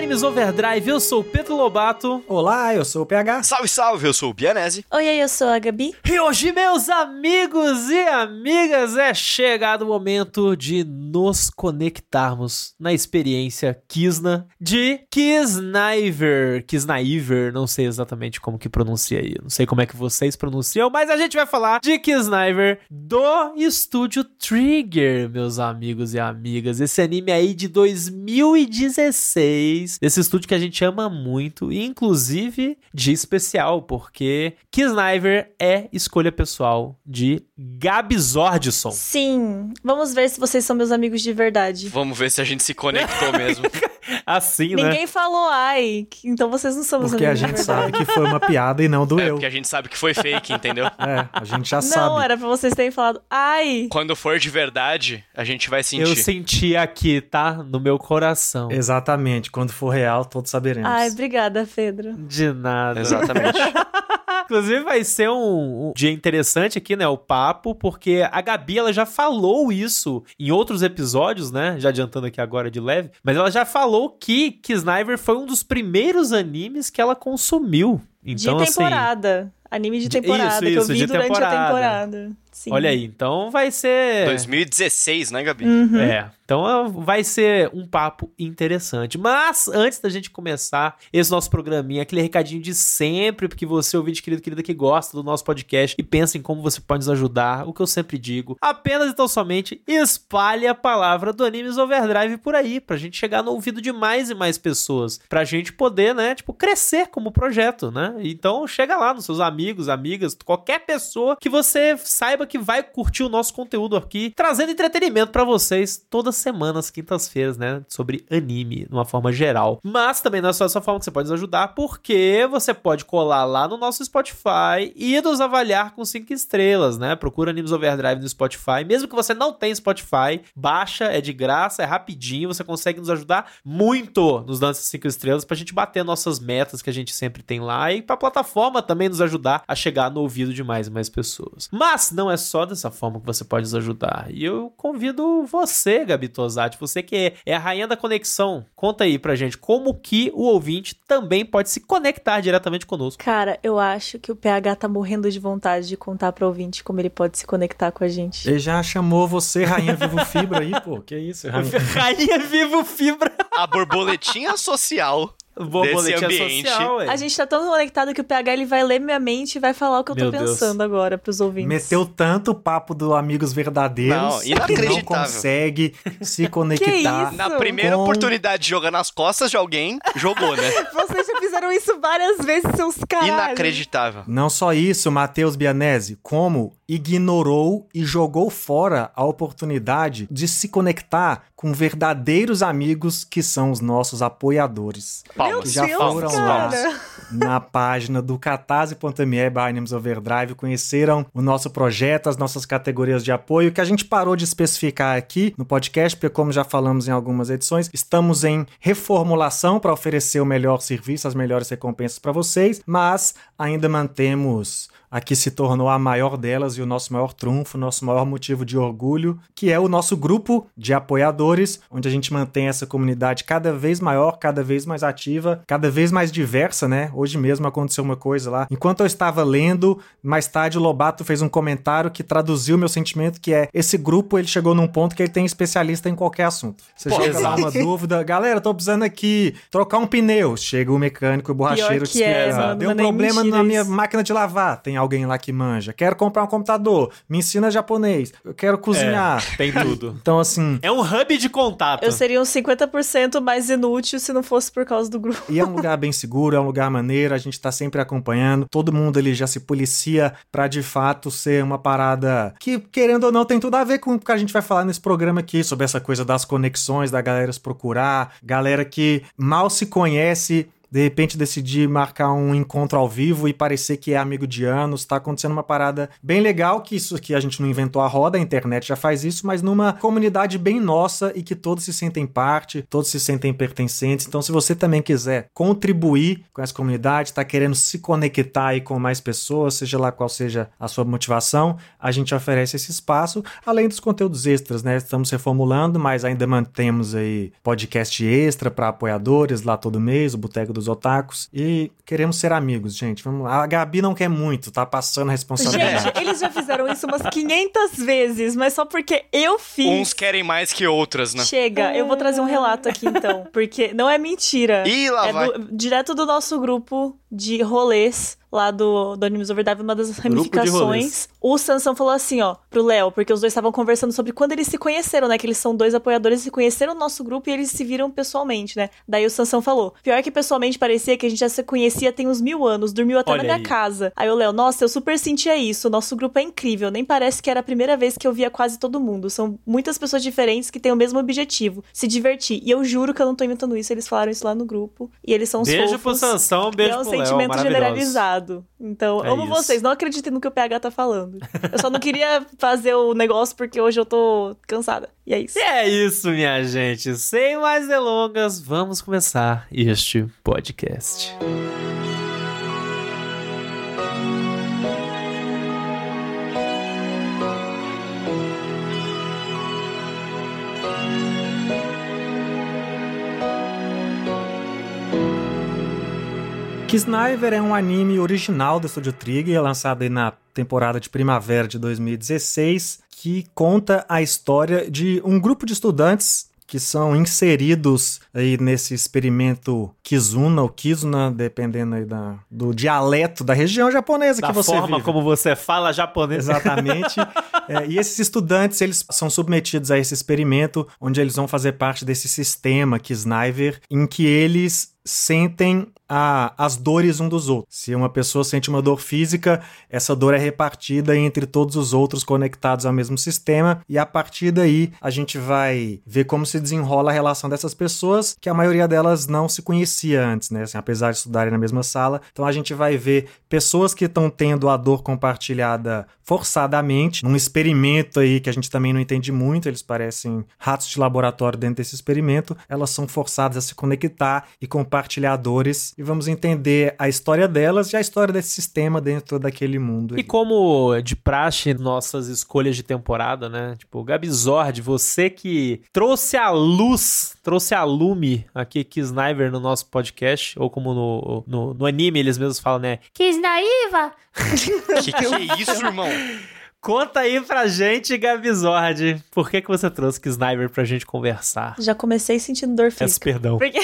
Animes Overdrive, eu sou o Pedro Lobato. Olá, eu sou o PH. Salve, salve, eu sou o Bianese. Oi, eu sou a Gabi. E hoje, meus amigos e amigas, é chegado o momento de nos conectarmos na experiência Kizna de Kiznaiver. Kiznaiver, não sei exatamente como que pronuncia aí, não sei como é que vocês pronunciam, mas a gente vai falar de Kiznaiver do estúdio Trigger, meus amigos e amigas. Esse anime aí de 2016, esse estúdio que a gente ama muito, e inclusive de especial, porque Kiznaiver é escolha pessoal de Gabi Zordson. Sim, vamos ver se vocês são meus amigos de verdade. Vamos ver se a gente se conectou mesmo. Assim, né? Ninguém falou ai, então vocês não são meus Porque a amigos de gente verdade. sabe que foi uma piada e não doeu. Porque a gente sabe que foi fake, entendeu? A gente já Não, sabe. era pra vocês terem falado ai. Quando for de verdade, a gente vai sentir. Eu senti aqui, tá? No meu coração. Exatamente, quando for real, todos saberemos. Ai, obrigada, Pedro. De nada. Exatamente. Inclusive vai ser um dia interessante aqui, né, o papo, porque a Gabi, ela já falou isso em outros episódios, né, já adiantando aqui agora de leve, mas ela já falou que Kiznaiver foi um dos primeiros animes que ela consumiu. Então, de temporada. Anime de temporada, que eu vi durante a temporada. Sim. Olha aí, então vai ser... 2016, né, Gabi? Uhum. Então vai ser um papo interessante. Mas, antes da gente começar esse nosso programinha, aquele recadinho de sempre, porque você, ouvinte querido, querida, que gosta do nosso podcast e pensa em como você pode nos ajudar, o que eu sempre digo, apenas e tão somente espalhe a palavra do Animes Overdrive por aí, pra gente chegar no ouvido de mais e mais pessoas, pra gente poder, né, crescer como projeto, né? Então, chega lá nos seus amigos, amigas, qualquer pessoa que você saiba que vai curtir o nosso conteúdo aqui, trazendo entretenimento pra vocês todas semana, às quintas-feiras, né, sobre anime, de uma forma geral. Mas também não é só essa forma que você pode nos ajudar, porque você pode colar lá no nosso Spotify e nos avaliar com 5 estrelas, né? Procura Animes Overdrive no Spotify. Mesmo que você não tenha Spotify, baixa, é de graça, é rapidinho, você consegue nos ajudar muito nos dando essas 5 estrelas pra gente bater nossas metas que a gente sempre tem lá e pra plataforma também nos ajudar a chegar no ouvido de mais e mais pessoas. Mas não é só dessa forma que você pode nos ajudar. E eu convido você, Gabi Tosati, você que é a rainha da conexão, conta aí pra gente como que o ouvinte também pode se conectar diretamente conosco. Cara, eu acho que o PH tá morrendo de vontade de contar pro ouvinte como ele pode se conectar com a gente. Ele já chamou você, Rainha Vivo Fibra aí, pô, que isso, Rainha? Rainha Vivo Fibra. A borboletinha social. Borboletinha desse ambiente. social, A gente tá tão conectado que o PH ele vai ler minha mente e vai falar o que eu tô pensando agora pros ouvintes. Meteu tanto papo do Amigos Verdadeiros. Não, inacreditável. Que não consegue se conectar. Que isso? Na primeira oportunidade de jogar nas costas de alguém, jogou, né? Vocês já fizeram isso várias vezes, seus caras. Inacreditável. Não só isso, Matheus Bianese, como ignorou e jogou fora a oportunidade de se conectar com verdadeiros amigos que são os nossos apoiadores. Palmas. Que já foram lá na página do catarse.me/animesoverdrive, conheceram o nosso projeto, as nossas categorias de apoio, que a gente parou de especificar aqui no podcast, porque como já falamos em algumas edições, estamos em reformulação para oferecer o melhor serviço, as melhores recompensas para vocês, mas ainda mantemos a que se tornou a maior delas e o nosso maior trunfo, o nosso maior motivo de orgulho, que é o nosso grupo de apoiadores, onde a gente mantém essa comunidade cada vez maior, cada vez mais ativa, cada vez mais diversa, né? Hoje mesmo aconteceu uma coisa lá. Enquanto eu estava lendo, mais tarde o Lobato fez um comentário que traduziu meu sentimento, que é, esse grupo, ele chegou num ponto que ele tem especialista em qualquer assunto. Você chega lá uma dúvida, galera, tô precisando aqui trocar um pneu. Chega o mecânico, o borracheiro, te explica, deu um problema na minha máquina de lavar, tem alguém lá que manja. Quero comprar um computador, me ensina japonês. Eu quero cozinhar. Tem tudo. Então, assim... É um hub de contato. Eu seria uns 50% mais inútil se não fosse por causa do grupo. E é um lugar bem seguro, é um lugar maneiro, a gente tá sempre acompanhando. Todo mundo ali já se policia pra, de fato, ser uma parada que, querendo ou não, tem tudo a ver com o que a gente vai falar nesse programa aqui, sobre essa coisa das conexões, da galera se procurar, galera que mal se conhece de repente decidir marcar um encontro ao vivo e parecer que é amigo de anos. Tá acontecendo uma parada bem legal, que isso aqui a gente não inventou a roda, a internet já faz isso, mas numa comunidade bem nossa e que todos se sentem parte, todos se sentem pertencentes. Então, se você também quiser contribuir com essa comunidade, tá querendo se conectar aí com mais pessoas, seja lá qual seja a sua motivação, a gente oferece esse espaço, além dos conteúdos extras, né? Estamos reformulando, mas ainda mantemos aí podcast extra para apoiadores lá todo mês, o Boteco dos Otakus, e queremos ser amigos, gente. Vamos lá. A Gabi não quer muito, tá passando a responsabilidade. Gente, eles já fizeram isso umas 500 vezes, mas só porque eu fiz. Uns querem mais que outras, né? Chega, eu vou trazer um relato aqui então, porque não é mentira. Ih, lá vai. Direto do nosso grupo de rolês lá do Animes Overdrive, uma das ramificações, o Sansão falou assim, ó, pro Léo, porque os dois estavam conversando sobre quando eles se conheceram, né, que eles são dois apoiadores, se conheceram no nosso grupo e eles se viram pessoalmente, né. Daí o Sansão falou, pior que pessoalmente parecia que a gente já se conhecia tem uns 1000 anos, dormiu até na minha casa. Aí o Léo, nossa, eu super sentia isso, o nosso grupo é incrível, nem parece que era a primeira vez que eu via quase todo mundo, são muitas pessoas diferentes que têm o mesmo objetivo, se divertir, e eu juro que eu não tô inventando isso, eles falaram isso lá no grupo, e eles são os beijo fofos. Pro Sansão, beijo pro Léo, é um sentimento generalizado. Então, amo isso. vocês, não acreditem no que o PH tá falando. Eu só não queria fazer o negócio porque hoje eu tô cansada. E é isso. E é isso, minha gente. Sem mais delongas, vamos começar este podcast. Kisniver é um anime original do Studio Trigger, lançado aí na temporada de primavera de 2016, que conta a história de um grupo de estudantes que são inseridos aí nesse experimento Kizuna ou Kizuna, dependendo aí do dialeto da região japonesa que você vive. Da forma como você fala japonês. Exatamente. E esses estudantes, eles são submetidos a esse experimento, onde eles vão fazer parte desse sistema Kisniver, em que eles sentem as dores um dos outros. Se uma pessoa sente uma dor física, essa dor é repartida entre todos os outros conectados ao mesmo sistema, e a partir daí a gente vai ver como se desenrola a relação dessas pessoas, que a maioria delas não se conhecia antes, né? Assim, apesar de estudarem na mesma sala. Então a gente vai ver pessoas que estão tendo a dor compartilhada forçadamente, num experimento aí que a gente também não entende muito, eles parecem ratos de laboratório dentro desse experimento, elas são forçadas a se conectar e compartilhar dores, e vamos entender a história delas e a história desse sistema dentro daquele mundo. E como de praxe, nossas escolhas de temporada, né? Tipo, Gabizord, você que trouxe a luz, trouxe a lume aqui, Kisniver, no nosso podcast, ou como no anime eles mesmos falam, né? Kisnaiva! Que é isso, irmão? Conta aí pra gente, Gabizord, por que você trouxe Kisniver pra gente conversar? Já comecei sentindo dor física. Peço perdão. Porque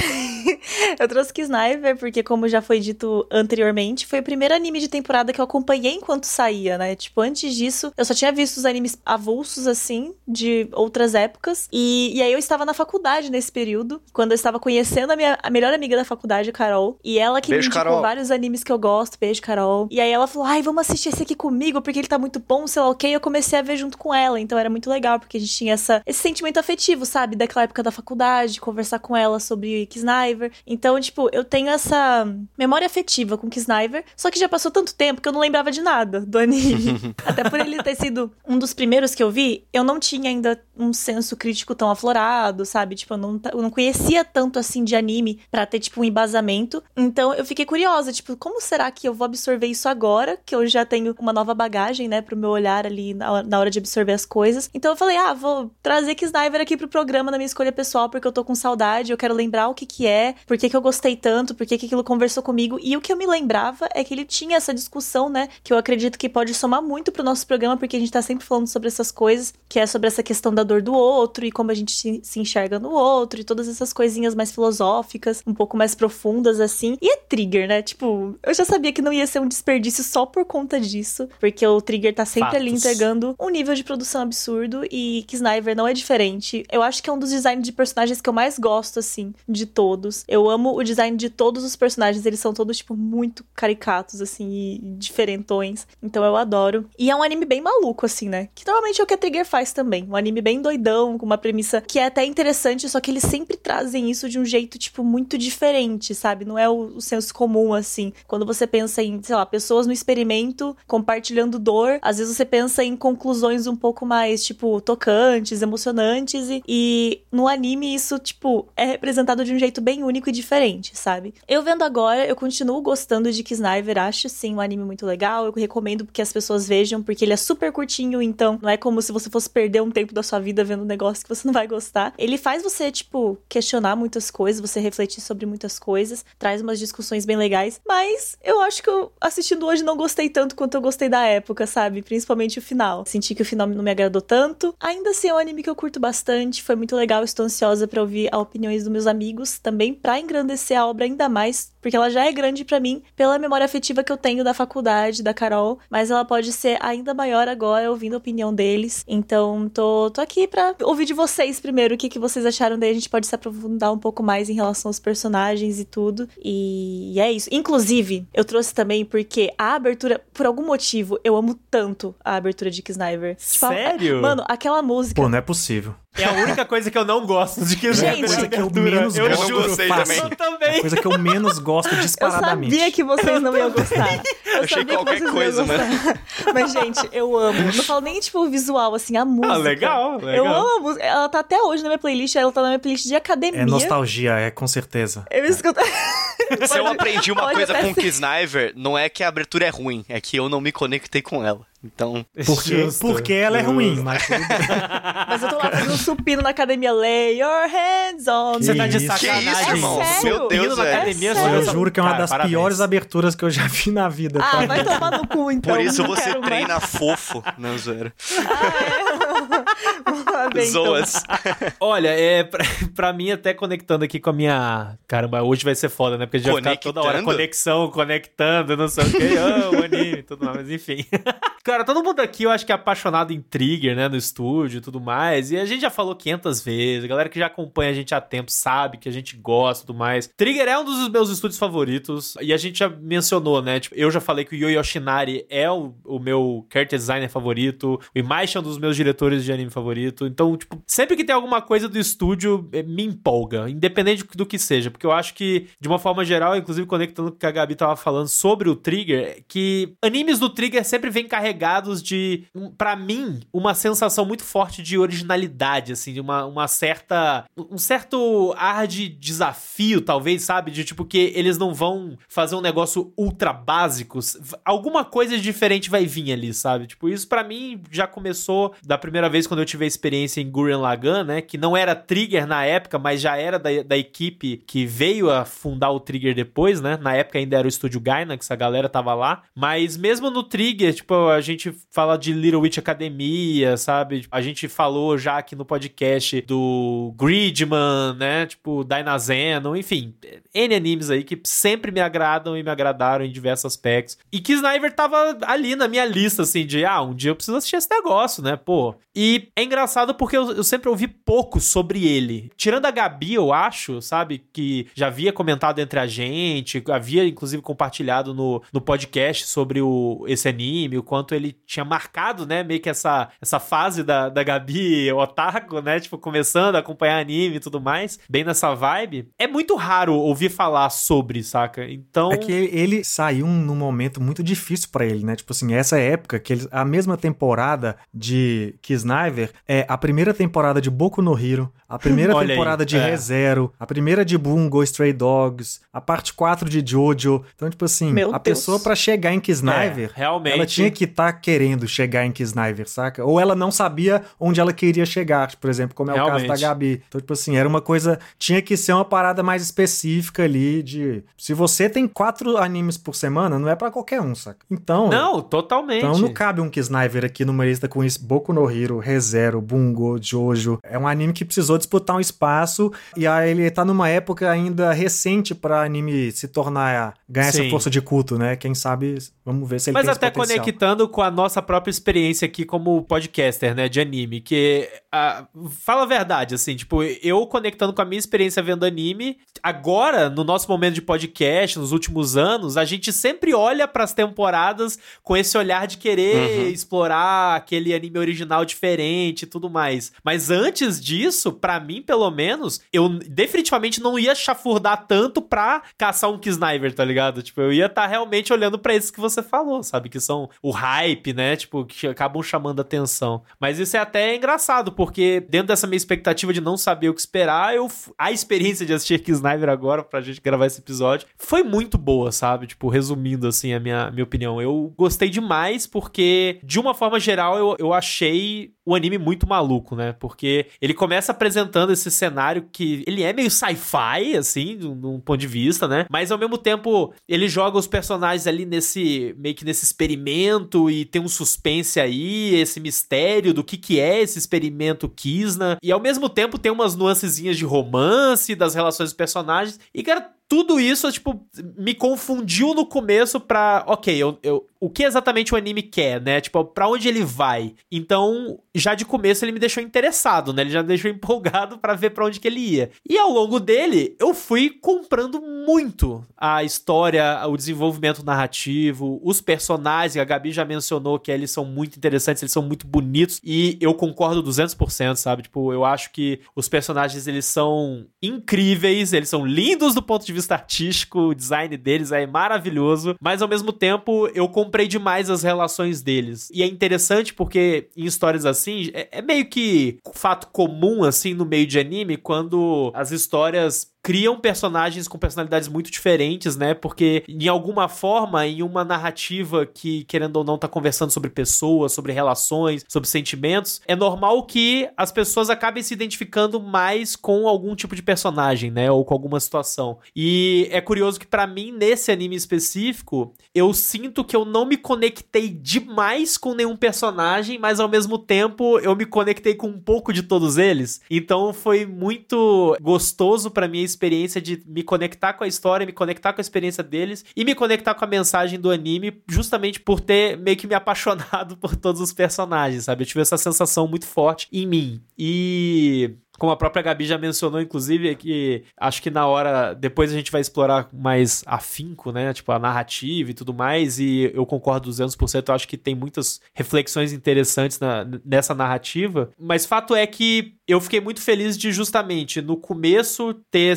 eu trouxe Kisniver porque, como já foi dito anteriormente, foi o primeiro anime de temporada que eu acompanhei enquanto saía, né? Tipo, antes disso, eu só tinha visto os animes avulsos, assim, de outras épocas. E aí eu estava na faculdade nesse período, quando eu estava conhecendo a melhor amiga da faculdade, a Carol. E ela que Beijo, me indicou Carol. vários animes que eu gosto. Beijo, Carol. E aí ela falou, ai, vamos assistir esse aqui comigo, porque ele tá muito bom, sei lá o quê. E eu comecei a ver junto com ela. Então era muito legal, porque a gente tinha esse sentimento afetivo, sabe? Daquela época da faculdade, conversar com ela sobre Kisniver. Então, tipo, eu tenho essa memória afetiva com Kisniver, só que já passou tanto tempo que eu não lembrava de nada do anime. Até por ele ter sido um dos primeiros que eu vi, eu não tinha ainda um senso crítico tão aflorado, sabe? Tipo, eu não conhecia tanto, assim, de anime pra ter, tipo, um embasamento. Então, eu fiquei curiosa, tipo, como será que eu vou absorver isso agora, que eu já tenho uma nova bagagem, né, pro meu olhar ali na hora de absorver as coisas. Então, eu falei, vou trazer Kisniver aqui pro programa na minha escolha pessoal, porque eu tô com saudade, eu quero lembrar o que é, por que eu gostei tanto, por que aquilo conversou comigo. E o que eu me lembrava é que ele tinha essa discussão, né, que eu acredito que pode somar muito pro nosso programa, porque a gente tá sempre falando sobre essas coisas, que é sobre essa questão da dor do outro e como a gente se enxerga no outro e todas essas coisinhas mais filosóficas, um pouco mais profundas, assim. E é Trigger, né? Tipo, eu já sabia que não ia ser um desperdício só por conta disso, porque o Trigger tá sempre ali entregando um nível de produção absurdo e Kisniver não é diferente. Eu acho que é um dos designs de personagens que eu mais gosto, assim, de todos. Eu amo amo o design de todos os personagens. Eles são todos, tipo, muito caricatos, assim, e diferentões. Então eu adoro. E é um anime bem maluco, assim, né? Que normalmente é o que a Trigger faz também. Um anime bem doidão, com uma premissa que é até interessante, só que eles sempre trazem isso de um jeito, tipo, muito diferente, sabe? Não é o senso comum, assim. Quando você pensa em, sei lá, pessoas no experimento compartilhando dor, às vezes você pensa em conclusões um pouco mais, tipo, tocantes, emocionantes. E no anime isso, tipo, é representado de um jeito bem único e diferente, sabe? Eu vendo agora, eu continuo gostando de Kisniver, acho sim um anime muito legal, eu recomendo que as pessoas vejam, porque ele é super curtinho, então não é como se você fosse perder um tempo da sua vida vendo um negócio que você não vai gostar. Ele faz você, tipo, questionar muitas coisas, você refletir sobre muitas coisas, traz umas discussões bem legais, mas eu acho que eu, assistindo hoje, não gostei tanto quanto eu gostei da época, sabe? Principalmente o final. Senti que o final não me agradou tanto. Ainda assim, é um anime que eu curto bastante, foi muito legal, estou ansiosa pra ouvir as opiniões dos meus amigos, também pra engrandecer a obra ainda mais, porque ela já é grande pra mim, pela memória afetiva que eu tenho da faculdade, da Carol, mas ela pode ser ainda maior agora, ouvindo a opinião deles. Então, tô aqui pra ouvir de vocês primeiro, o que vocês acharam daí, a gente pode se aprofundar um pouco mais em relação aos personagens e tudo, e é isso. Inclusive, eu trouxe também porque a abertura, por algum motivo, eu amo tanto a abertura de Kisniver. Sério? Mano, aquela música... Pô, não é possível. É a única coisa que eu não gosto de Kisniver. Gente, coisa que eu menos eu gosto. juro, gostei fácil. também. Eu também. É a coisa que eu menos gosto Eu disparadamente. sabia que vocês não iam gostar. Eu Achei sabia qualquer que vocês coisa, não iam gostar. Mas, gente, eu amo. Não falo nem, tipo, o visual, assim, a música. Legal. Eu amo a música. Ela tá até hoje na minha playlist. Ela tá na minha playlist de academia. É nostalgia, é com certeza. Eu escuto... Se eu aprendi uma pode coisa até com ser. Kisniver, não é que a abertura é ruim, é que eu não me conectei com ela. Então, Porque ela é ruim, mas tudo bem. Mas eu tô lá fazendo supino na academia. Lay your hands on Você tá de isso? sacanagem. Que isso, irmão? Sério? Meu Deus, Supino na velho. academia, sério? Eu juro que é uma Cara, das parabéns. piores aberturas que eu já vi na vida. Ah, tá? vai tomar no cu, então. Por isso Não você quero treina fofo. Não, zoeira. Vamos lá ver, então. Zoas. Olha, pra mim, até conectando aqui com a minha... Caramba, hoje vai ser foda, né? Porque a gente vai ficar toda hora conectando, não sei o que, o anime e tudo mais, mas enfim. Cara, todo mundo aqui, eu acho que é apaixonado em Trigger, né? No estúdio e tudo mais. E a gente já falou 500 vezes. A galera que já acompanha a gente há tempo sabe que a gente gosta e tudo mais. Trigger é um dos meus estúdios favoritos. E a gente já mencionou, né? Tipo, eu já falei que o Yo Yoshinari é o meu character designer favorito. O Imaishi é um dos meus diretores de anime favorito. Então, tipo, sempre que tem alguma coisa do estúdio, me empolga. Independente do que seja. Porque eu acho que, de uma forma geral, inclusive conectando com o que a Gabi tava falando sobre o Trigger, que animes do Trigger sempre vêm carregados de, pra mim, uma sensação muito forte de originalidade, assim, de um certo ar de desafio, talvez, sabe? De tipo que eles não vão fazer um negócio ultra básico. Alguma coisa diferente vai vir ali, sabe? Tipo, isso pra mim já começou da primeira vez quando eu tive a experiência em Gurren Lagann, né? Que não era Trigger na época, mas já era da equipe que veio a fundar o Trigger depois, né? Na época ainda era o estúdio Gainax, a galera tava lá. Mas mesmo no Trigger, tipo, a gente fala de Little Witch Academia, sabe? A gente falou já aqui no podcast do Gridman, né? Tipo, Dainazeno, enfim. N animes aí que sempre me agradam e me agradaram em diversos aspectos. E Kisniver tava ali na minha lista, assim, de, um dia eu preciso assistir esse negócio, né? Pô. E é engraçado porque eu sempre ouvi pouco sobre ele. Tirando a Gabi, eu acho, sabe? Que já havia comentado entre a gente, havia, inclusive, compartilhado no podcast sobre esse anime, o quanto ele tinha marcado, né? Meio que essa fase da Gabi otaku, né? Tipo, começando a acompanhar anime e tudo mais. Bem nessa vibe. É muito raro ouvir falar sobre, saca? Então... É que ele saiu num momento muito difícil pra ele, né? Tipo assim, essa época que a mesma temporada de Kisniver é a primeira temporada de Boku no Hero, a primeira temporada de Re:Zero, a primeira de Bungo Stray Dogs, a parte 4 de Jojo. Então, tipo assim, pessoa pra chegar em Kisniver, realmente, ela tinha que estar querendo chegar em Kisniver, saca? Ou ela não sabia onde ela queria chegar, por exemplo, como é o caso da Gabi. Então, tipo assim, era uma coisa... Tinha que ser uma parada mais específica ali de... Se você tem 4 animes por semana, não é pra qualquer um, saca? Então... Não, totalmente. Então não cabe um Kisniver aqui numa lista com isso, Boku no Hero, Re:Zero, o Bungo, Jojo. É um anime que precisou disputar um espaço e aí ele tá numa época ainda recente pra anime se tornar, ganhar essa força de culto, né? Quem sabe, vamos ver se ele tem esse potencial. Mas até conectando com a nossa própria experiência aqui como podcaster, né, de anime, que fala a verdade, assim, tipo, eu conectando com a minha experiência vendo anime, agora, no nosso momento de podcast, nos últimos anos, a gente sempre olha pras temporadas com esse olhar de querer explorar aquele anime original diferente e tudo mais. Mas antes disso, pra mim, pelo menos, eu definitivamente não ia chafurdar tanto pra caçar um Kisniver, tá ligado? Tipo, eu ia estar realmente olhando pra esses que você falou, sabe? Que são o hype, né? Tipo, que acabam chamando a atenção. Mas isso é até engraçado, porque dentro dessa minha expectativa de não saber o que esperar, a experiência de assistir Kisniver agora, pra gente gravar esse episódio, foi muito boa, sabe? Tipo, resumindo, assim, a minha opinião. Eu gostei demais porque, de uma forma geral, eu achei o anime muito maluco, né? Porque ele começa apresentando esse cenário que ele é meio sci-fi, assim, de um ponto de vista, né? Mas, ao mesmo tempo, ele joga os personagens ali meio que nesse experimento e tem um suspense aí, esse mistério do que é esse experimento Kizna. E, ao mesmo tempo, tem umas nuancezinhas de romance, das relações dos personagens. E, cara, tudo isso, tipo, me confundiu no começo pra... Ok, o que exatamente o anime quer, né? Tipo, pra onde ele vai? Então, já de começo ele me deixou interessado, né? Ele já me deixou empolgado pra ver pra onde que ele ia. E ao longo dele, eu fui comprando muito a história, o desenvolvimento narrativo, os personagens, a Gabi já mencionou que eles são muito interessantes, eles são muito bonitos, e eu concordo 200%, sabe? Tipo, eu acho que os personagens, eles são incríveis, eles são lindos do ponto de vista artístico, o design deles é maravilhoso, mas ao mesmo tempo eu comprei demais as relações deles. E é interessante porque em histórias assim, é meio que fato comum assim no meio de anime, quando as histórias criam personagens com personalidades muito diferentes, né? Porque, de alguma forma, em uma narrativa que, querendo ou não, tá conversando sobre pessoas, sobre relações, sobre sentimentos, é normal que as pessoas acabem se identificando mais com algum tipo de personagem, né? Ou com alguma situação. E é curioso que, pra mim, nesse anime específico, eu sinto que eu não me conectei demais com nenhum personagem, mas, ao mesmo tempo, eu me conectei com um pouco de todos eles. Então, foi muito gostoso pra mim experiência de me conectar com a história, me conectar com a experiência deles e me conectar com a mensagem do anime, justamente por ter meio que me apaixonado por todos os personagens, sabe? Eu tive essa sensação muito forte em mim. E... como a própria Gabi já mencionou, inclusive, é que acho que na hora... depois a gente vai explorar mais afinco, né? Tipo, a narrativa e tudo mais, e eu concordo 200%. Eu acho que tem muitas reflexões interessantes nessa narrativa. Mas fato é que eu fiquei muito feliz de, justamente, no começo, ter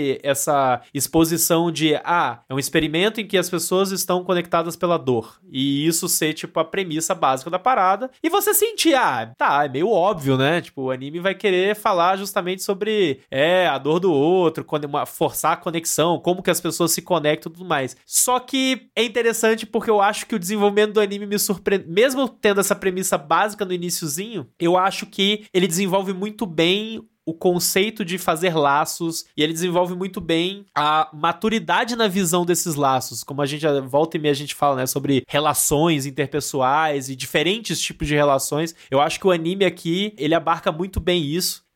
essa exposição de... é um experimento em que as pessoas estão conectadas pela dor. E isso ser, tipo, a premissa básica da parada. E você sentir, é meio óbvio, né? Tipo, o anime vai querer falar justamente sobre a dor do outro, forçar a conexão, como que as pessoas se conectam e tudo mais. Só que é interessante porque eu acho que o desenvolvimento do anime me surpreende, mesmo tendo essa premissa básica no iniciozinho, eu acho que ele desenvolve muito bem o conceito de fazer laços, e ele desenvolve muito bem a maturidade na visão desses laços, como a gente volta e meia a gente fala, né, sobre relações interpessoais e diferentes tipos de relações. Eu acho que o anime aqui, ele abarca muito bem isso,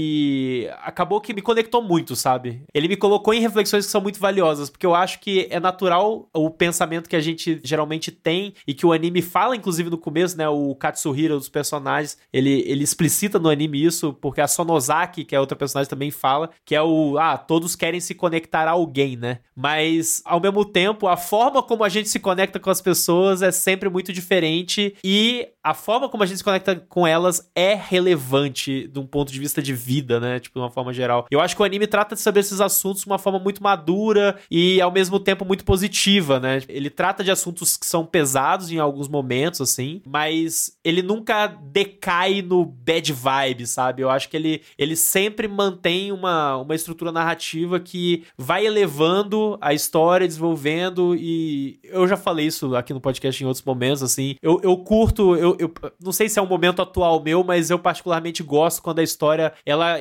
e acabou que me conectou muito, sabe? Ele me colocou em reflexões que são muito valiosas, porque eu acho que é natural o pensamento que a gente geralmente tem, e que o anime fala, inclusive, no começo, né? O Katsuhiro dos personagens, ele explicita no anime isso, porque a Sonozaki, que é outra personagem, também fala, que é todos querem se conectar a alguém, né? Mas, ao mesmo tempo, a forma como a gente se conecta com as pessoas é sempre muito diferente, e a forma como a gente se conecta com elas é relevante de um ponto de vista de vida, né? Tipo, de uma forma geral. Eu acho que o anime trata sobre esses assuntos de uma forma muito madura e, ao mesmo tempo, muito positiva, né? Ele trata de assuntos que são pesados em alguns momentos, assim, mas ele nunca decai no bad vibe, sabe? Eu acho que ele sempre mantém uma estrutura narrativa que vai elevando a história, desenvolvendo, e eu já falei isso aqui no podcast em outros momentos, assim. Eu curto, eu não sei se é um momento atual meu, mas eu particularmente gosto quando a história, ela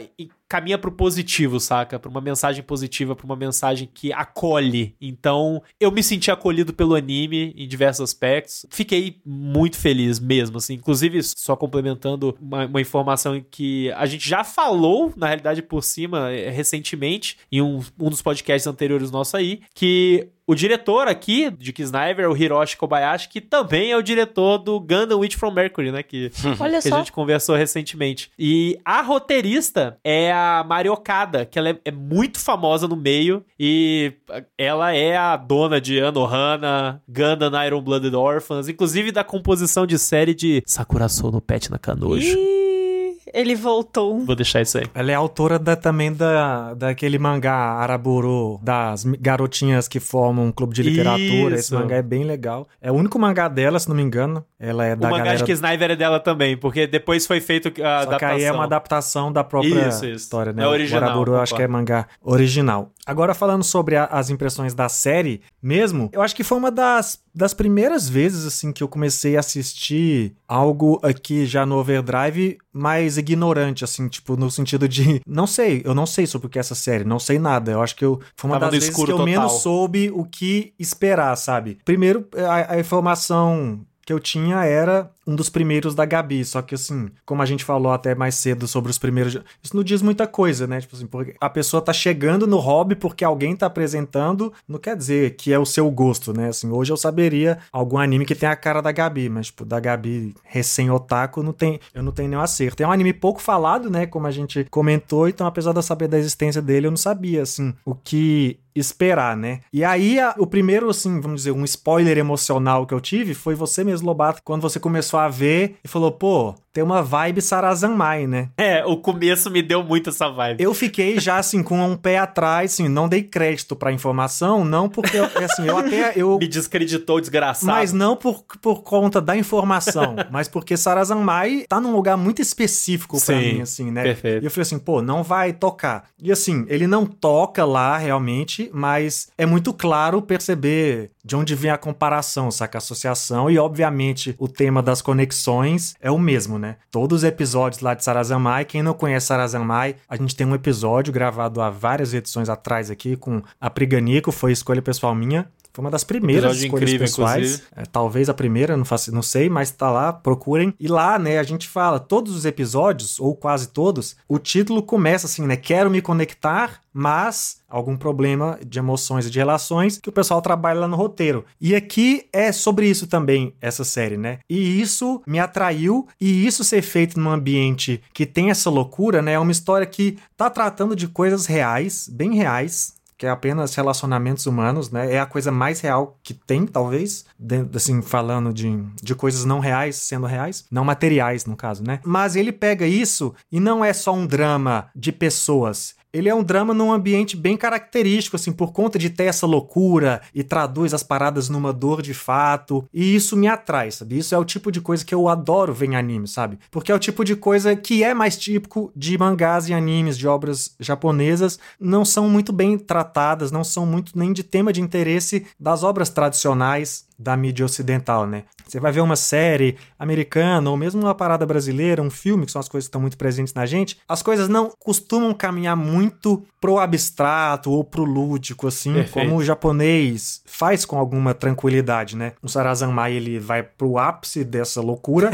caminha pro positivo, saca? Pra uma mensagem positiva, pra uma mensagem que acolhe. Então, eu me senti acolhido pelo anime em diversos aspectos. Fiquei muito feliz mesmo, assim. Inclusive, só complementando uma informação que a gente já falou, na realidade, por cima, recentemente, em um dos podcasts anteriores nossos aí, que o diretor aqui de Kisniver é o Hiroshi Kobayashi, que também é o diretor do Gundam Witch from Mercury, né? Que Olha que só. a gente conversou recentemente. E a roteirista é a Mari Okada, que ela é muito famosa no meio, e ela é a dona de Anohana, Gundam Iron Blooded Orphans, inclusive da composição de série de Sakura Sou no Pet na Kanojo. Ih, ele voltou. Vou deixar isso aí. Ela é autora também daquele mangá Araburu, das garotinhas que formam um clube de literatura. Esse Isso. mangá é bem legal. É o único mangá dela, se não me engano. Ela é da O mangá galera... de Kisniver é dela também, porque depois foi feito a Só adaptação. que aí é uma adaptação da própria Isso. história, né? É original, O Araburu eu acho concordo. que é mangá original. Agora, falando sobre as impressões da série mesmo, eu acho que foi uma das primeiras vezes, assim, que eu comecei a assistir algo aqui já no Overdrive mais ignorante, assim, tipo, no sentido de... eu não sei sobre o que é essa série, não sei nada. Eu acho que foi uma Tava das no vezes escuro que eu total. menos soube o que esperar, sabe? Primeiro, a informação que eu tinha era um dos primeiros da Gabi, só que assim, como a gente falou até mais cedo sobre os primeiros, isso não diz muita coisa, né? Tipo assim, porque a pessoa tá chegando no hobby porque alguém tá apresentando, não quer dizer que é o seu gosto, né? Assim, hoje eu saberia algum anime que tem a cara da Gabi, mas tipo, da Gabi recém-otaku, eu não tenho nenhum acerto. É um anime pouco falado, né? Como a gente comentou, então apesar de eu saber da existência dele, eu não sabia, assim, o que esperar, né? E aí, o primeiro, assim, vamos dizer, um spoiler emocional que eu tive foi você mesmo, Lobato, quando você começou a ver e falou, pô, tem uma vibe Sarazanmai, né? É, o começo me deu muito essa vibe. Eu fiquei já, assim, com um pé atrás, assim, não dei crédito pra informação, não porque, assim, eu Me descreditou, desgraçado. mas não por conta da informação, mas porque Sarazanmai tá num lugar muito específico pra Sim, mim, assim, né? perfeito. E eu falei assim, pô, não vai tocar. E assim, ele não toca lá realmente, mas é muito claro perceber de onde vem a comparação, saca? A associação e, obviamente, o tema das conexões é o mesmo, né? Todos os episódios lá de Sarazanmai, quem não conhece Sarazanmai, a gente tem um episódio gravado há várias edições atrás aqui com a Priganico, foi escolha pessoal minha. Foi uma das primeiras Episódio escolhas incrível, pessoais. Talvez a primeira, não sei, mas tá lá, procurem. E lá, né, a gente fala, todos os episódios, ou quase todos, o título começa assim, né? Quero me conectar, mas algum problema de emoções e de relações que o pessoal trabalha lá no roteiro. E aqui é sobre isso também, essa série, né? E isso me atraiu, e isso ser feito num ambiente que tem essa loucura, né? É uma história que tá tratando de coisas reais, bem reais, que é apenas relacionamentos humanos, né? É a coisa mais real que tem, talvez, assim, falando de coisas não reais sendo reais, não materiais, no caso, né? Mas ele pega isso e não é só um drama de pessoas. Ele é um drama num ambiente bem característico, assim, por conta de ter essa loucura e traduz as paradas numa dor de fato. E isso me atrai, sabe? Isso é o tipo de coisa que eu adoro ver em anime, sabe? Porque é o tipo de coisa que é mais típico de mangás e animes, de obras japonesas, não são muito bem tratadas, não são muito nem de tema de interesse das obras tradicionais da mídia ocidental, né? Você vai ver uma série americana ou mesmo uma parada brasileira, um filme, que são as coisas que estão muito presentes na gente, as coisas não costumam caminhar muito pro abstrato ou pro lúdico, assim, Perfeito. como o japonês faz com alguma tranquilidade, né? O Sarazanmai, ele vai pro ápice dessa loucura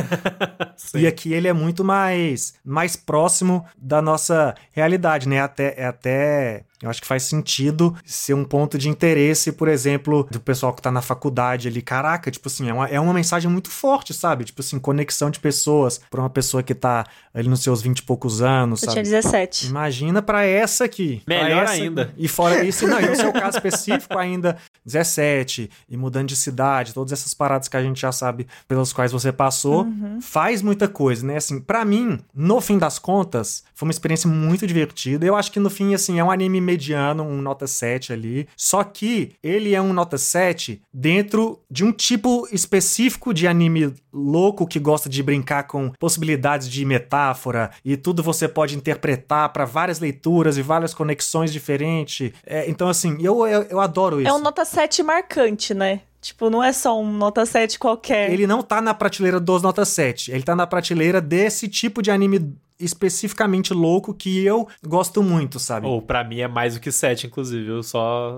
e aqui ele é muito mais próximo da nossa realidade, né? Até eu acho que faz sentido ser um ponto de interesse, por exemplo, do pessoal que tá na faculdade ali. Caraca, tipo assim, é uma mensagem muito forte, sabe? Tipo assim, conexão de pessoas pra uma pessoa que tá ali nos seus 20 e poucos anos, Eu sabe? tinha 17. Imagina pra essa aqui. Melhor Pra essa... ainda. E fora isso, não, e no seu caso específico ainda, 17, e mudando de cidade, todas essas paradas que a gente já sabe pelas quais você passou, faz muita coisa, né? Assim, pra mim, no fim das contas, foi uma experiência muito divertida. Eu acho que no fim, assim, é um anime mediano, um nota 7 ali. Só que ele é um nota 7 dentro de um tipo específico de anime louco que gosta de brincar com possibilidades de metáfora e tudo você pode interpretar para várias leituras e várias conexões diferentes. Então, assim, eu adoro isso. É um nota 7 marcante, né? Tipo, não é só um nota 7 qualquer. Ele não tá na prateleira dos nota 7. Ele tá na prateleira desse tipo de anime especificamente louco que eu gosto muito, sabe? Ou pra mim é mais do que 7, inclusive. Eu só...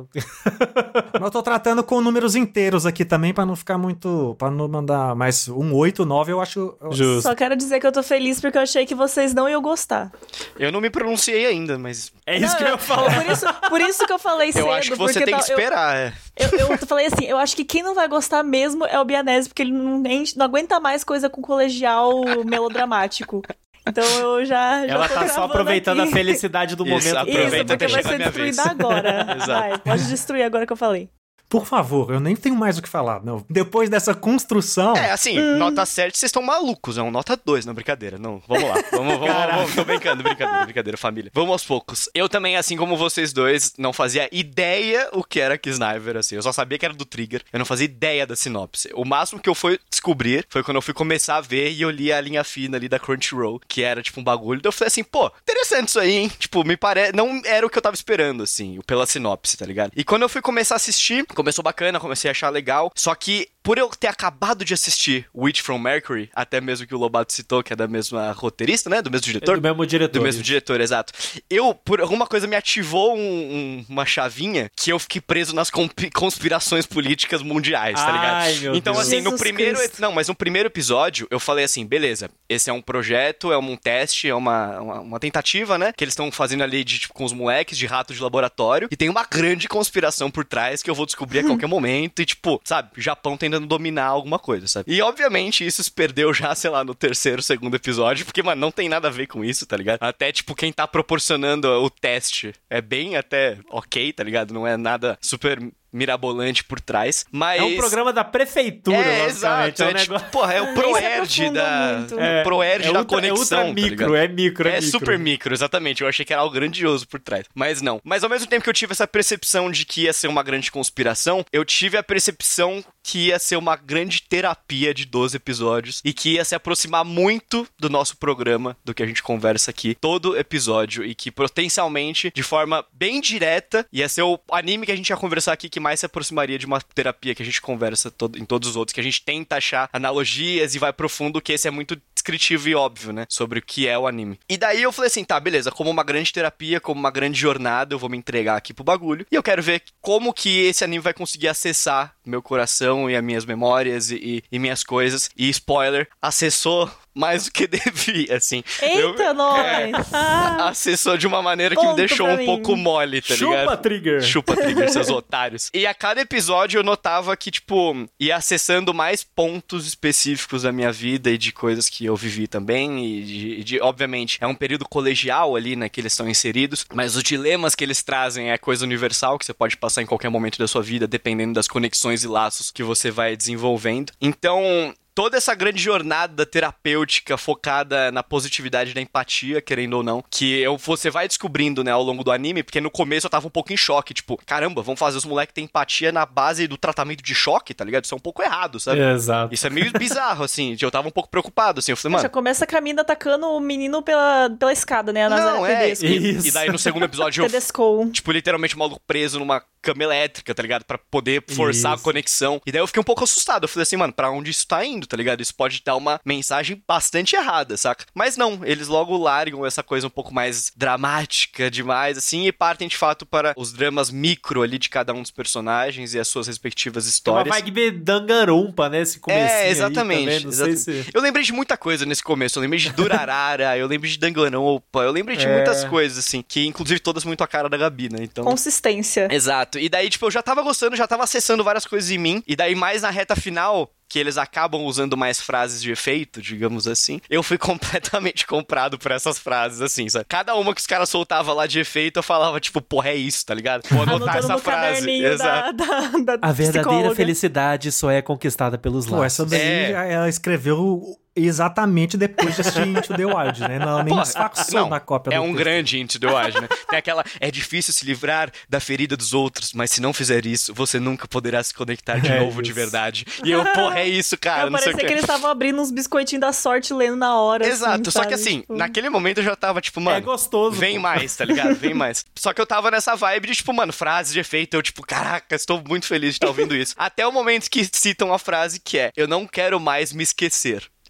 Mas eu tô tratando com números inteiros aqui também pra não ficar muito... Pra não mandar mais 8, 9, eu acho... Justo. Só quero dizer que eu tô feliz porque eu achei que vocês não iam gostar. Eu não me pronunciei ainda, mas É isso que eu ia falar. Por isso que eu falei cedo. eu acho que você porque tem que esperar. Eu falei assim, eu acho que quem não vai gostar mesmo é o Bianese, porque ele não aguenta mais coisa com colegial melodramático. Então eu já Ela tô tá só gravando aproveitando aqui. a felicidade do Isso, momento. aproveita Isso, porque que vai chega a ser minha destruída vez. agora. Exato. Vai, pode destruir agora que eu falei. Por favor, eu nem tenho mais o que falar. Não. Depois dessa construção... É, assim, nota 7, vocês estão malucos, é um nota 2, não, brincadeira, não, vamos lá, vamos, tô brincando, brincadeira, família. Vamos aos poucos. Eu também, assim como vocês dois, não fazia ideia o que era Kisniver, assim, eu só sabia que era do Trigger, eu não fazia ideia da sinopse. O máximo que eu fui descobrir foi quando eu fui começar a ver e eu li a linha fina ali da Crunchyroll, que era, tipo, um bagulho, então eu falei assim, pô, interessante isso aí, hein, tipo, me parece, não era o que eu tava esperando, assim, pela sinopse, tá ligado? E quando eu fui começar a assistir, começou bacana, comecei a achar legal, só que por eu ter acabado de assistir Witch from Mercury, até mesmo que o Lobato citou, que é da mesma roteirista, né? Do mesmo diretor? Do mesmo diretor. Do mesmo diretor, exato. Eu, por alguma coisa, me ativou uma chavinha que eu fiquei preso nas conspirações políticas mundiais, tá ligado? Ai, meu então, Deus. assim, no Jesus primeiro... Cristo. Não, mas no primeiro episódio, eu falei assim, beleza, esse é um projeto, é um teste, é uma tentativa, né? Que eles estão fazendo ali tipo, com os moleques de rato de laboratório, e tem uma grande conspiração por trás que eu vou descobrir a qualquer momento, e tipo, sabe, o Japão tentando dominar alguma coisa, sabe? E obviamente isso se perdeu já, sei lá, no terceiro, segundo episódio, porque, mano, não tem nada a ver com isso, tá ligado? Até, tipo, quem tá proporcionando o teste é bem até ok, tá ligado? Não é nada super mirabolante por trás, mas... É um programa da prefeitura, exato, é um é tipo, negócio... porra, é o Nem se ProErd aprofunda muito. ProErd da ultra, conexão, é ultra tá micro, ligado? é micro. É super micro, exatamente. Eu achei que era algo grandioso por trás. Mas não. Mas ao mesmo tempo que eu tive essa percepção de que ia ser uma grande conspiração, eu tive a percepção que ia ser uma grande terapia de 12 episódios e que ia se aproximar muito do nosso programa, do que a gente conversa aqui, todo episódio, e que potencialmente, de forma bem direta, ia ser o anime que a gente ia conversar aqui que mais se aproximaria de uma terapia que a gente conversa em todos os outros, que a gente tenta achar analogias e vai profundo, que esse é muito descritivo e óbvio, né, sobre o que é o anime. E daí eu falei assim, tá, beleza, como uma grande terapia, como uma grande jornada, eu vou me entregar aqui pro bagulho, e eu quero ver como que esse anime vai conseguir acessar meu coração e as minhas memórias e minhas coisas, e spoiler, acessou mais do que devia, assim. Eita, nós! Acessou de uma maneira que me Ponto deixou pra um mim. pouco mole, tá ligado? Chupa, Trigger! Chupa Trigger, seus otários. E a cada episódio eu notava que, tipo, ia acessando mais pontos específicos da minha vida e de coisas que eu vivi também. E obviamente, é um período colegial ali, né, que eles estão inseridos. Mas os dilemas que eles trazem é coisa universal, que você pode passar em qualquer momento da sua vida, dependendo das conexões e laços que você vai desenvolvendo. Então... toda essa grande jornada terapêutica focada na positividade da empatia, querendo ou não, que você vai descobrindo, né, ao longo do anime, porque no começo eu tava um pouco em choque, tipo, caramba, vamos fazer os moleques ter empatia na base do tratamento de choque, tá ligado? Isso é um pouco errado, sabe? Exato. Isso é meio bizarro, assim, eu tava um pouco preocupado, assim, eu falei, Já mano... começa a Camila atacando o menino pela escada, né? A Nazaré Não, é, Tedesco. Isso. e daí no segundo episódio eu Tedesco. tipo, literalmente o maluco preso numa cama elétrica, tá ligado? Pra poder forçar a conexão. E daí eu fiquei um pouco assustado. Eu falei assim, mano, pra onde isso tá indo, tá ligado? Isso pode dar uma mensagem bastante errada, saca? Mas não, eles logo largam essa coisa um pouco mais dramática demais, assim, e partem de fato para os dramas micro ali de cada um dos personagens e as suas respectivas É uma histórias. vibe Danganronpa, né? Esse comecinho aí exatamente. também, não sei se... Eu lembrei de muita coisa nesse começo. Eu lembrei de Durarara, eu lembrei de Danganronpa, eu lembrei de muitas coisas, assim, que inclusive todas muito a cara da Gabi, né? Então... Consistência. Exato. E daí, tipo, eu já tava gostando, já tava acessando várias coisas em mim. E daí, mais na reta final, que eles acabam usando mais frases de efeito, digamos assim, eu fui completamente comprado por essas frases, assim, sabe? Cada uma que os caras soltavam lá de efeito, eu falava, tipo, porra, é isso, tá ligado? Vou anotar Anotando essa no frase. caderninho Exato. da A verdadeira psicóloga. felicidade só é conquistada pelos Pô, laços. essa daí ela escreveu exatamente depois de assistir Into the Wild, né? Ela nem Pô, disfarçou não, na cópia é do um texto. grande Into the Wild, né? Tem aquela, é difícil se livrar da ferida dos outros, mas se não fizer isso, você nunca poderá se conectar de novo de isso. verdade. E eu, porra, é isso, cara, não sei Parecia o que que. eles estavam abrindo uns biscoitinhos da sorte lendo na hora. Exato, só que sabe? assim, Tipo, naquele momento eu já tava, tipo, mano... É gostoso. Vem pô. mais, tá ligado? Vem mais. Só que eu tava nessa vibe de, tipo, mano, frases de efeito. Eu, tipo, caraca, estou muito feliz de estar ouvindo isso. Até o momento que citam a frase que é: eu não quero mais me esquecer.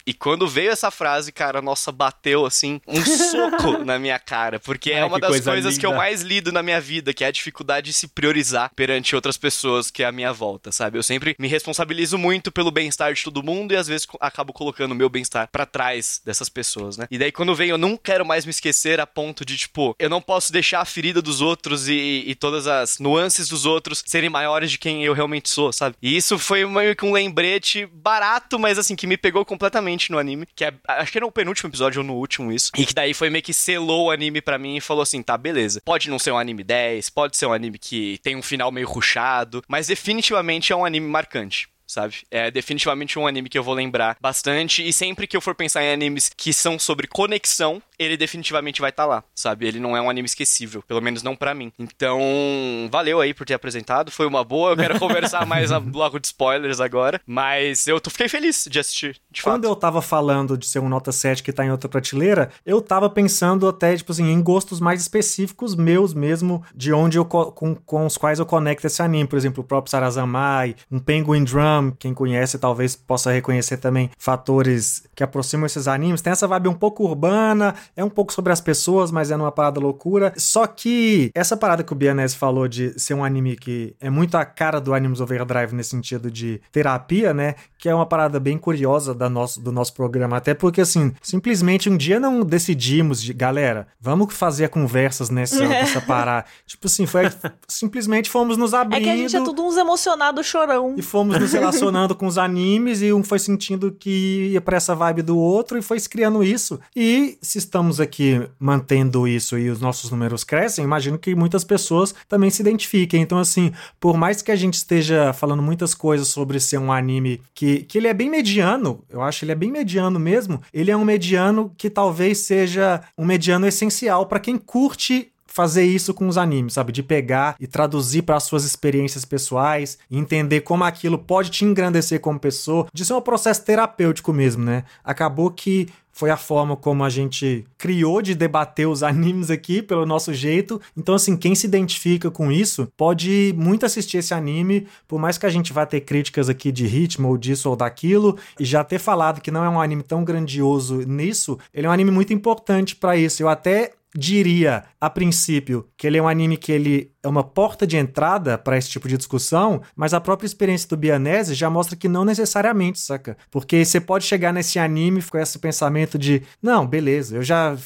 E quando veio essa frase, cara, nossa, bateu assim, um soco na minha cara. Porque é uma das coisas que eu mais lido na minha vida, que é a dificuldade de se priorizar perante outras pessoas que é a minha volta, sabe? Eu sempre me responsabilizo muito pelo bem-estar de todo mundo e às vezes acabo colocando o meu bem-estar pra trás dessas pessoas, né? E daí quando vem, eu não quero mais me esquecer a ponto de, tipo, eu não posso deixar a ferida dos outros e todas as nuances dos outros serem maiores de quem eu realmente sou, sabe? E isso foi meio que um lembrete barato, mas assim, que me pegou completamente no anime, que é, acho que era no penúltimo episódio ou no último isso, e que daí foi meio que selou o anime pra mim e falou assim, tá, beleza, pode não ser um anime 10, pode ser um anime que tem um final meio rushado, mas definitivamente é um anime marcante. Sabe? É definitivamente um anime que eu vou lembrar bastante, e sempre que eu for pensar em animes que são sobre conexão, ele definitivamente vai estar lá, sabe? Ele não é um anime esquecível, pelo menos não pra mim. Então, valeu aí por ter apresentado, foi uma boa, eu quero conversar mais a bloco de spoilers agora, mas eu fiquei feliz de assistir, de fato. Quando eu tava falando de ser um nota 7 que tá em outra prateleira, eu tava pensando até, tipo assim, em gostos mais específicos meus mesmo, de onde eu com os quais eu conecto esse anime, por exemplo, o próprio Sarazamai, um Penguin Drum, quem conhece talvez possa reconhecer também fatores que aproximam esses animes. Tem essa vibe um pouco urbana, é um pouco sobre as pessoas, mas é numa parada loucura. Só que essa parada que o Bianese falou de ser um anime que é muito a cara do Animes Overdrive nesse sentido de terapia, né? Que é uma parada bem curiosa do nosso programa. Até porque, assim, simplesmente um dia não decidimos de, galera, vamos fazer conversas nessa parada. Tipo assim, simplesmente fomos nos abrindo. É que a gente é tudo uns emocionados chorão. E fomos nos relacionando com os animes e um foi sentindo que ia pra essa vibe do outro e foi criando isso. E se estamos aqui mantendo isso e os nossos números crescem, imagino que muitas pessoas também se identifiquem. Então, assim, por mais que a gente esteja falando muitas coisas sobre ser um anime que ele é bem mediano, eu acho que ele é bem mediano mesmo, ele é um mediano que talvez seja um mediano essencial pra quem curte fazer isso com os animes, sabe? De pegar e traduzir para as suas experiências pessoais, e entender como aquilo pode te engrandecer como pessoa, de ser um processo terapêutico mesmo, né? Acabou que foi a forma como a gente criou de debater os animes aqui, pelo nosso jeito. Então, assim, quem se identifica com isso, pode muito assistir esse anime, por mais que a gente vá ter críticas aqui de ritmo, ou disso ou daquilo, e já ter falado que não é um anime tão grandioso nisso, ele é um anime muito importante para isso. Eu até diria, a princípio, que ele é um anime que ele é uma porta de entrada para esse tipo de discussão, mas a própria experiência do Bianese já mostra que não necessariamente, saca? Porque você pode chegar nesse anime com esse pensamento de, não, beleza, eu já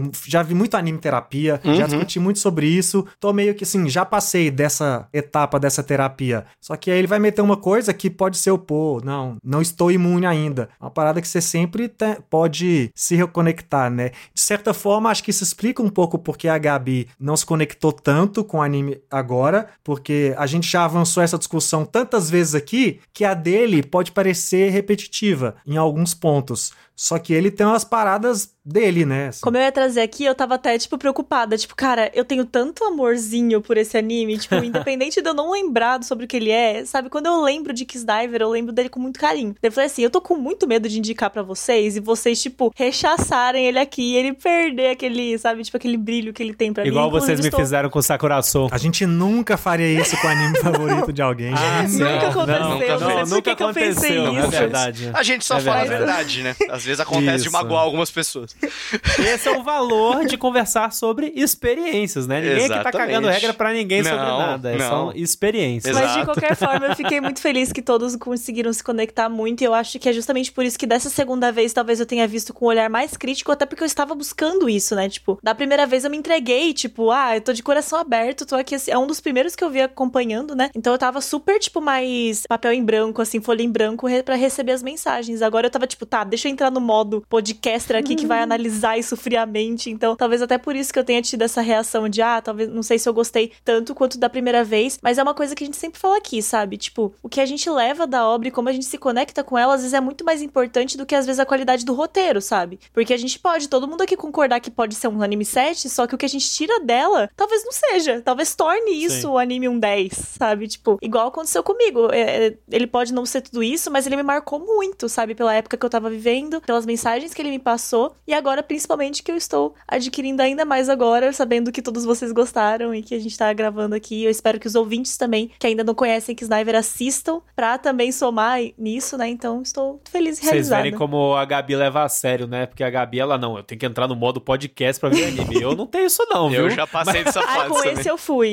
vi muito anime terapia, já discuti muito sobre isso, tô meio que assim, já passei dessa etapa dessa terapia. Só que aí ele vai meter uma coisa que pode ser não estou imune ainda. Uma parada que você sempre pode se reconectar, né? De certa forma, acho que isso explica um pouco porque a Gabi não se conectou tanto com o anime agora, porque a gente já avançou essa discussão tantas vezes aqui que a dele pode parecer repetitiva em alguns pontos. Só que ele tem umas paradas dele, né? Assim. Como eu ia trazer aqui, eu tava até, preocupada. Cara, eu tenho tanto amorzinho por esse anime, independente de eu não lembrar sobre o que ele é, sabe? Quando eu lembro de Kiss Diver, eu lembro dele com muito carinho. Daí eu falei assim, eu tô com muito medo de indicar pra vocês, e vocês, rechaçarem ele aqui, e ele perder aquele, sabe? Aquele brilho que ele tem pra mim. Igual vocês me fizeram com o Sakura Soul. A gente nunca faria isso com o anime favorito de alguém. Nunca aconteceu. Nunca aconteceu, não é verdade. A gente só fala a verdade, né? Às vezes acontece de magoar algumas pessoas. Esse é o valor de conversar sobre experiências, né? Ninguém aqui tá cagando regra pra ninguém sobre nada. São experiências. Mas de qualquer forma, eu fiquei muito feliz que todos conseguiram se conectar muito. E eu acho que é justamente por isso que dessa segunda vez, talvez eu tenha visto com um olhar mais crítico, até porque eu estava buscando isso, né? Da primeira vez eu me entreguei, eu tô de coração aberto, tô aqui, é um dos primeiros que eu vi acompanhando, né? Então eu tava super, mais papel em branco, assim, folha em branco pra receber as mensagens. Agora eu tava, deixa eu entrar no modo podcaster aqui que vai analisar isso friamente. Então, talvez até por isso que eu tenha tido essa reação de, talvez, não sei se eu gostei tanto quanto da primeira vez, mas é uma coisa que a gente sempre fala aqui, sabe? O que a gente leva da obra e como a gente se conecta com ela, às vezes é muito mais importante do que, às vezes, a qualidade do roteiro, sabe? Porque a gente pode, todo mundo aqui concordar que pode ser um anime 7, só que o que a gente tira dela, talvez não seja. Talvez torne isso o anime um 10, sabe? Igual aconteceu comigo. Ele pode não ser tudo isso, mas ele me marcou muito, sabe? Pela época que eu tava vivendo. pelas mensagens que ele me passou, e agora principalmente que eu estou adquirindo ainda mais agora, sabendo que todos vocês gostaram e que a gente tá gravando aqui. Eu espero que os ouvintes também, que ainda não conhecem Kisniver, assistam pra também somar nisso, né? Então estou feliz e realizada. Vocês verem como a Gabi leva a sério, né? Porque a Gabi, ela não, eu tenho que entrar no modo podcast pra ver anime. Eu não tenho isso não, viu? Eu já passei dessa fase com também. esse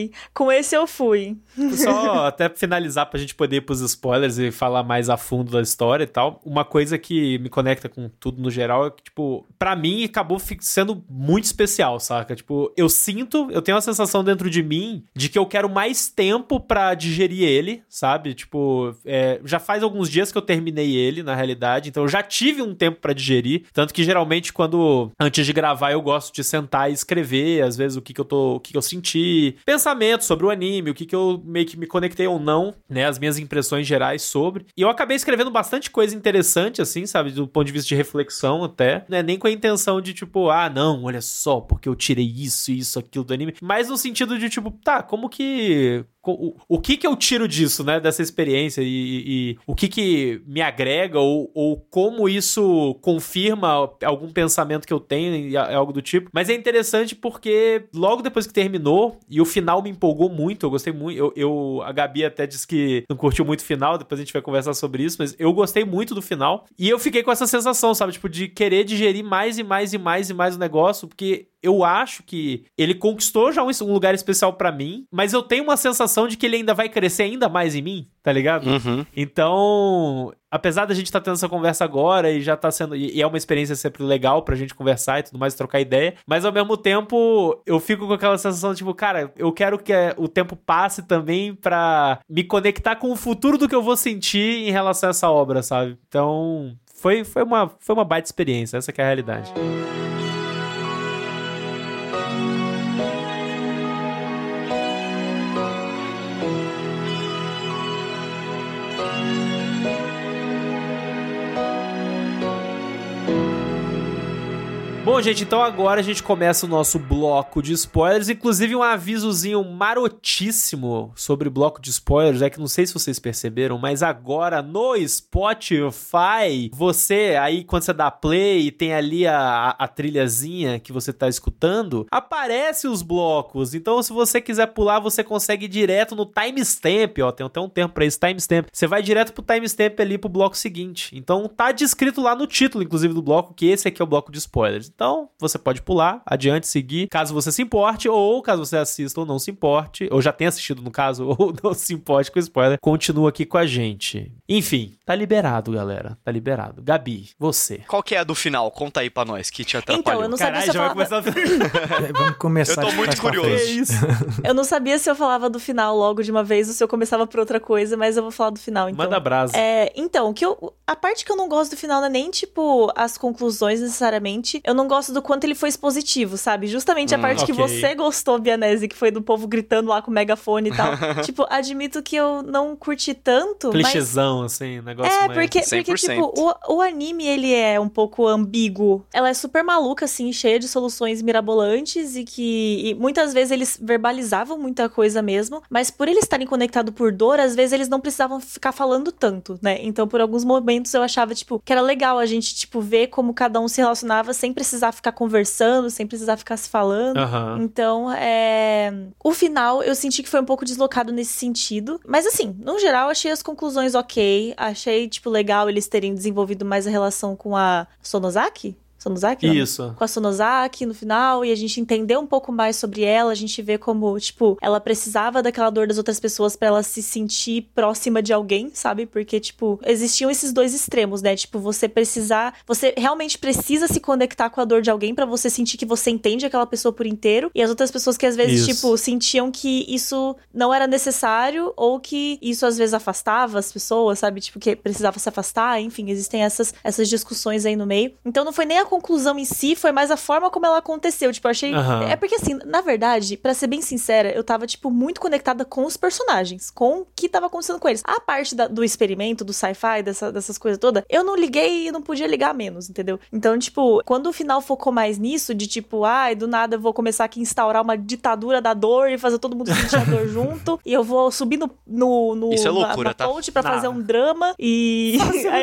eu fui. Só até finalizar pra gente poder ir pros spoilers e falar mais a fundo da história e tal. Uma coisa que me conecta com tudo no geral é que, tipo, pra mim acabou sendo muito especial, saca? Tipo, eu tenho a sensação dentro de mim de que eu quero mais tempo pra digerir ele, sabe? Tipo, já faz alguns dias que eu terminei ele, na realidade, então eu já tive um tempo pra digerir, tanto que geralmente antes de gravar eu gosto de sentar e escrever, às vezes o que eu senti, pensamentos sobre o anime, o que eu meio que me conectei ou não, né, as minhas impressões gerais sobre, e eu acabei escrevendo bastante coisa interessante, assim, sabe, do ponto de vista de reflexão até, né, nem com a intenção de tipo, não, olha só, porque eu tirei isso, aquilo do anime, mas no sentido de tipo, tá, como que... O que eu tiro disso, né, dessa experiência e o que me agrega ou como isso confirma algum pensamento que eu tenho e algo do tipo. Mas é interessante porque logo depois que terminou, e o final me empolgou muito, eu gostei muito, a Gabi até disse que não curtiu muito o final, depois a gente vai conversar sobre isso, mas eu gostei muito do final e eu fiquei com essa sensação, sabe, tipo, de querer digerir mais e mais o negócio, porque eu acho que ele conquistou já um lugar especial pra mim, mas eu tenho uma sensação de que ele ainda vai crescer ainda mais em mim, tá ligado? Uhum. Então, apesar da gente estar tendo essa conversa agora e já tá sendo... E é uma experiência sempre legal pra gente conversar e tudo mais, trocar ideia, mas ao mesmo tempo eu fico com aquela sensação, tipo, cara, eu quero que o tempo passe também pra me conectar com o futuro do que eu vou sentir em relação a essa obra, sabe? Então, foi uma baita experiência, essa que é a realidade. Bom, gente, então agora a gente começa o nosso bloco de spoilers, inclusive um avisozinho marotíssimo sobre o bloco de spoilers, que não sei se vocês perceberam, mas agora no Spotify, você aí quando você dá play e tem ali a trilhazinha que você tá escutando, aparece os blocos, então se você quiser pular, você consegue ir direto no timestamp, tem até um termo pra isso, timestamp, você vai direto pro timestamp ali pro bloco seguinte, então tá descrito lá no título, inclusive do bloco, que esse aqui é o bloco de spoilers. Então, você pode pular, adiante, seguir, caso você se importe, ou caso você assista ou não se importe, ou já tenha assistido no caso, ou não se importe com spoiler, continua aqui com a gente. Enfim, tá liberado, galera, tá liberado. Gabi, você. Qual que é a do final? Conta aí pra nós, que te atrapalhou. Então, eu não sabia se eu falava... Vamos começar. Eu tô muito curioso. É isso. Eu não sabia se eu falava do final logo de uma vez ou se eu começava por outra coisa, mas eu vou falar do final, então. Manda brasa. Então, a parte que eu não gosto do final não é nem, tipo, as conclusões necessariamente. Eu não gosto do quanto ele foi expositivo, sabe? Justamente a parte que você gostou, Bianese, que foi do povo gritando lá com o megafone e tal. Tipo, admito que eu não curti tanto, clichêzão, assim, negócio mais... porque tipo, o anime, ele é um pouco ambíguo. Ela é super maluca, assim, cheia de soluções mirabolantes e muitas vezes eles verbalizavam muita coisa mesmo, mas por eles estarem conectados por dor, às vezes eles não precisavam ficar falando tanto, né? Então, por alguns momentos eu achava, tipo, que era legal a gente, tipo, ver como cada um se relacionava sem precisar ficar conversando, sem precisar ficar se falando. Uhum. Então, o final eu senti que foi um pouco deslocado nesse sentido. Mas assim, no geral, achei as conclusões ok. Achei, tipo, legal eles terem desenvolvido mais a relação com a Sonozaki? Sonozaki? Isso. Com a Sonozaki no final, e a gente entendeu um pouco mais sobre ela, a gente vê como, tipo, ela precisava daquela dor das outras pessoas pra ela se sentir próxima de alguém, sabe? Porque, tipo, existiam esses dois extremos, né? Tipo, você realmente precisa se conectar com a dor de alguém pra você sentir que você entende aquela pessoa por inteiro, e as outras pessoas que às vezes, tipo, sentiam que isso não era necessário, ou que isso às vezes afastava as pessoas, sabe? Tipo, que precisava se afastar, enfim, existem essas discussões aí no meio. Então não foi nem a conclusão em si, foi mais a forma como ela aconteceu. Tipo, eu achei... É porque, assim, na verdade, pra ser bem sincera, eu tava, tipo, muito conectada com os personagens, com o que tava acontecendo com eles. A parte do experimento, do sci-fi, dessas coisas todas, eu não liguei e não podia ligar menos, entendeu? Então, tipo, quando o final focou mais nisso, de tipo, do nada eu vou começar aqui a instaurar uma ditadura da dor e fazer todo mundo sentir a dor junto, e eu vou subir Isso é loucura, na ponte pra fazer um drama e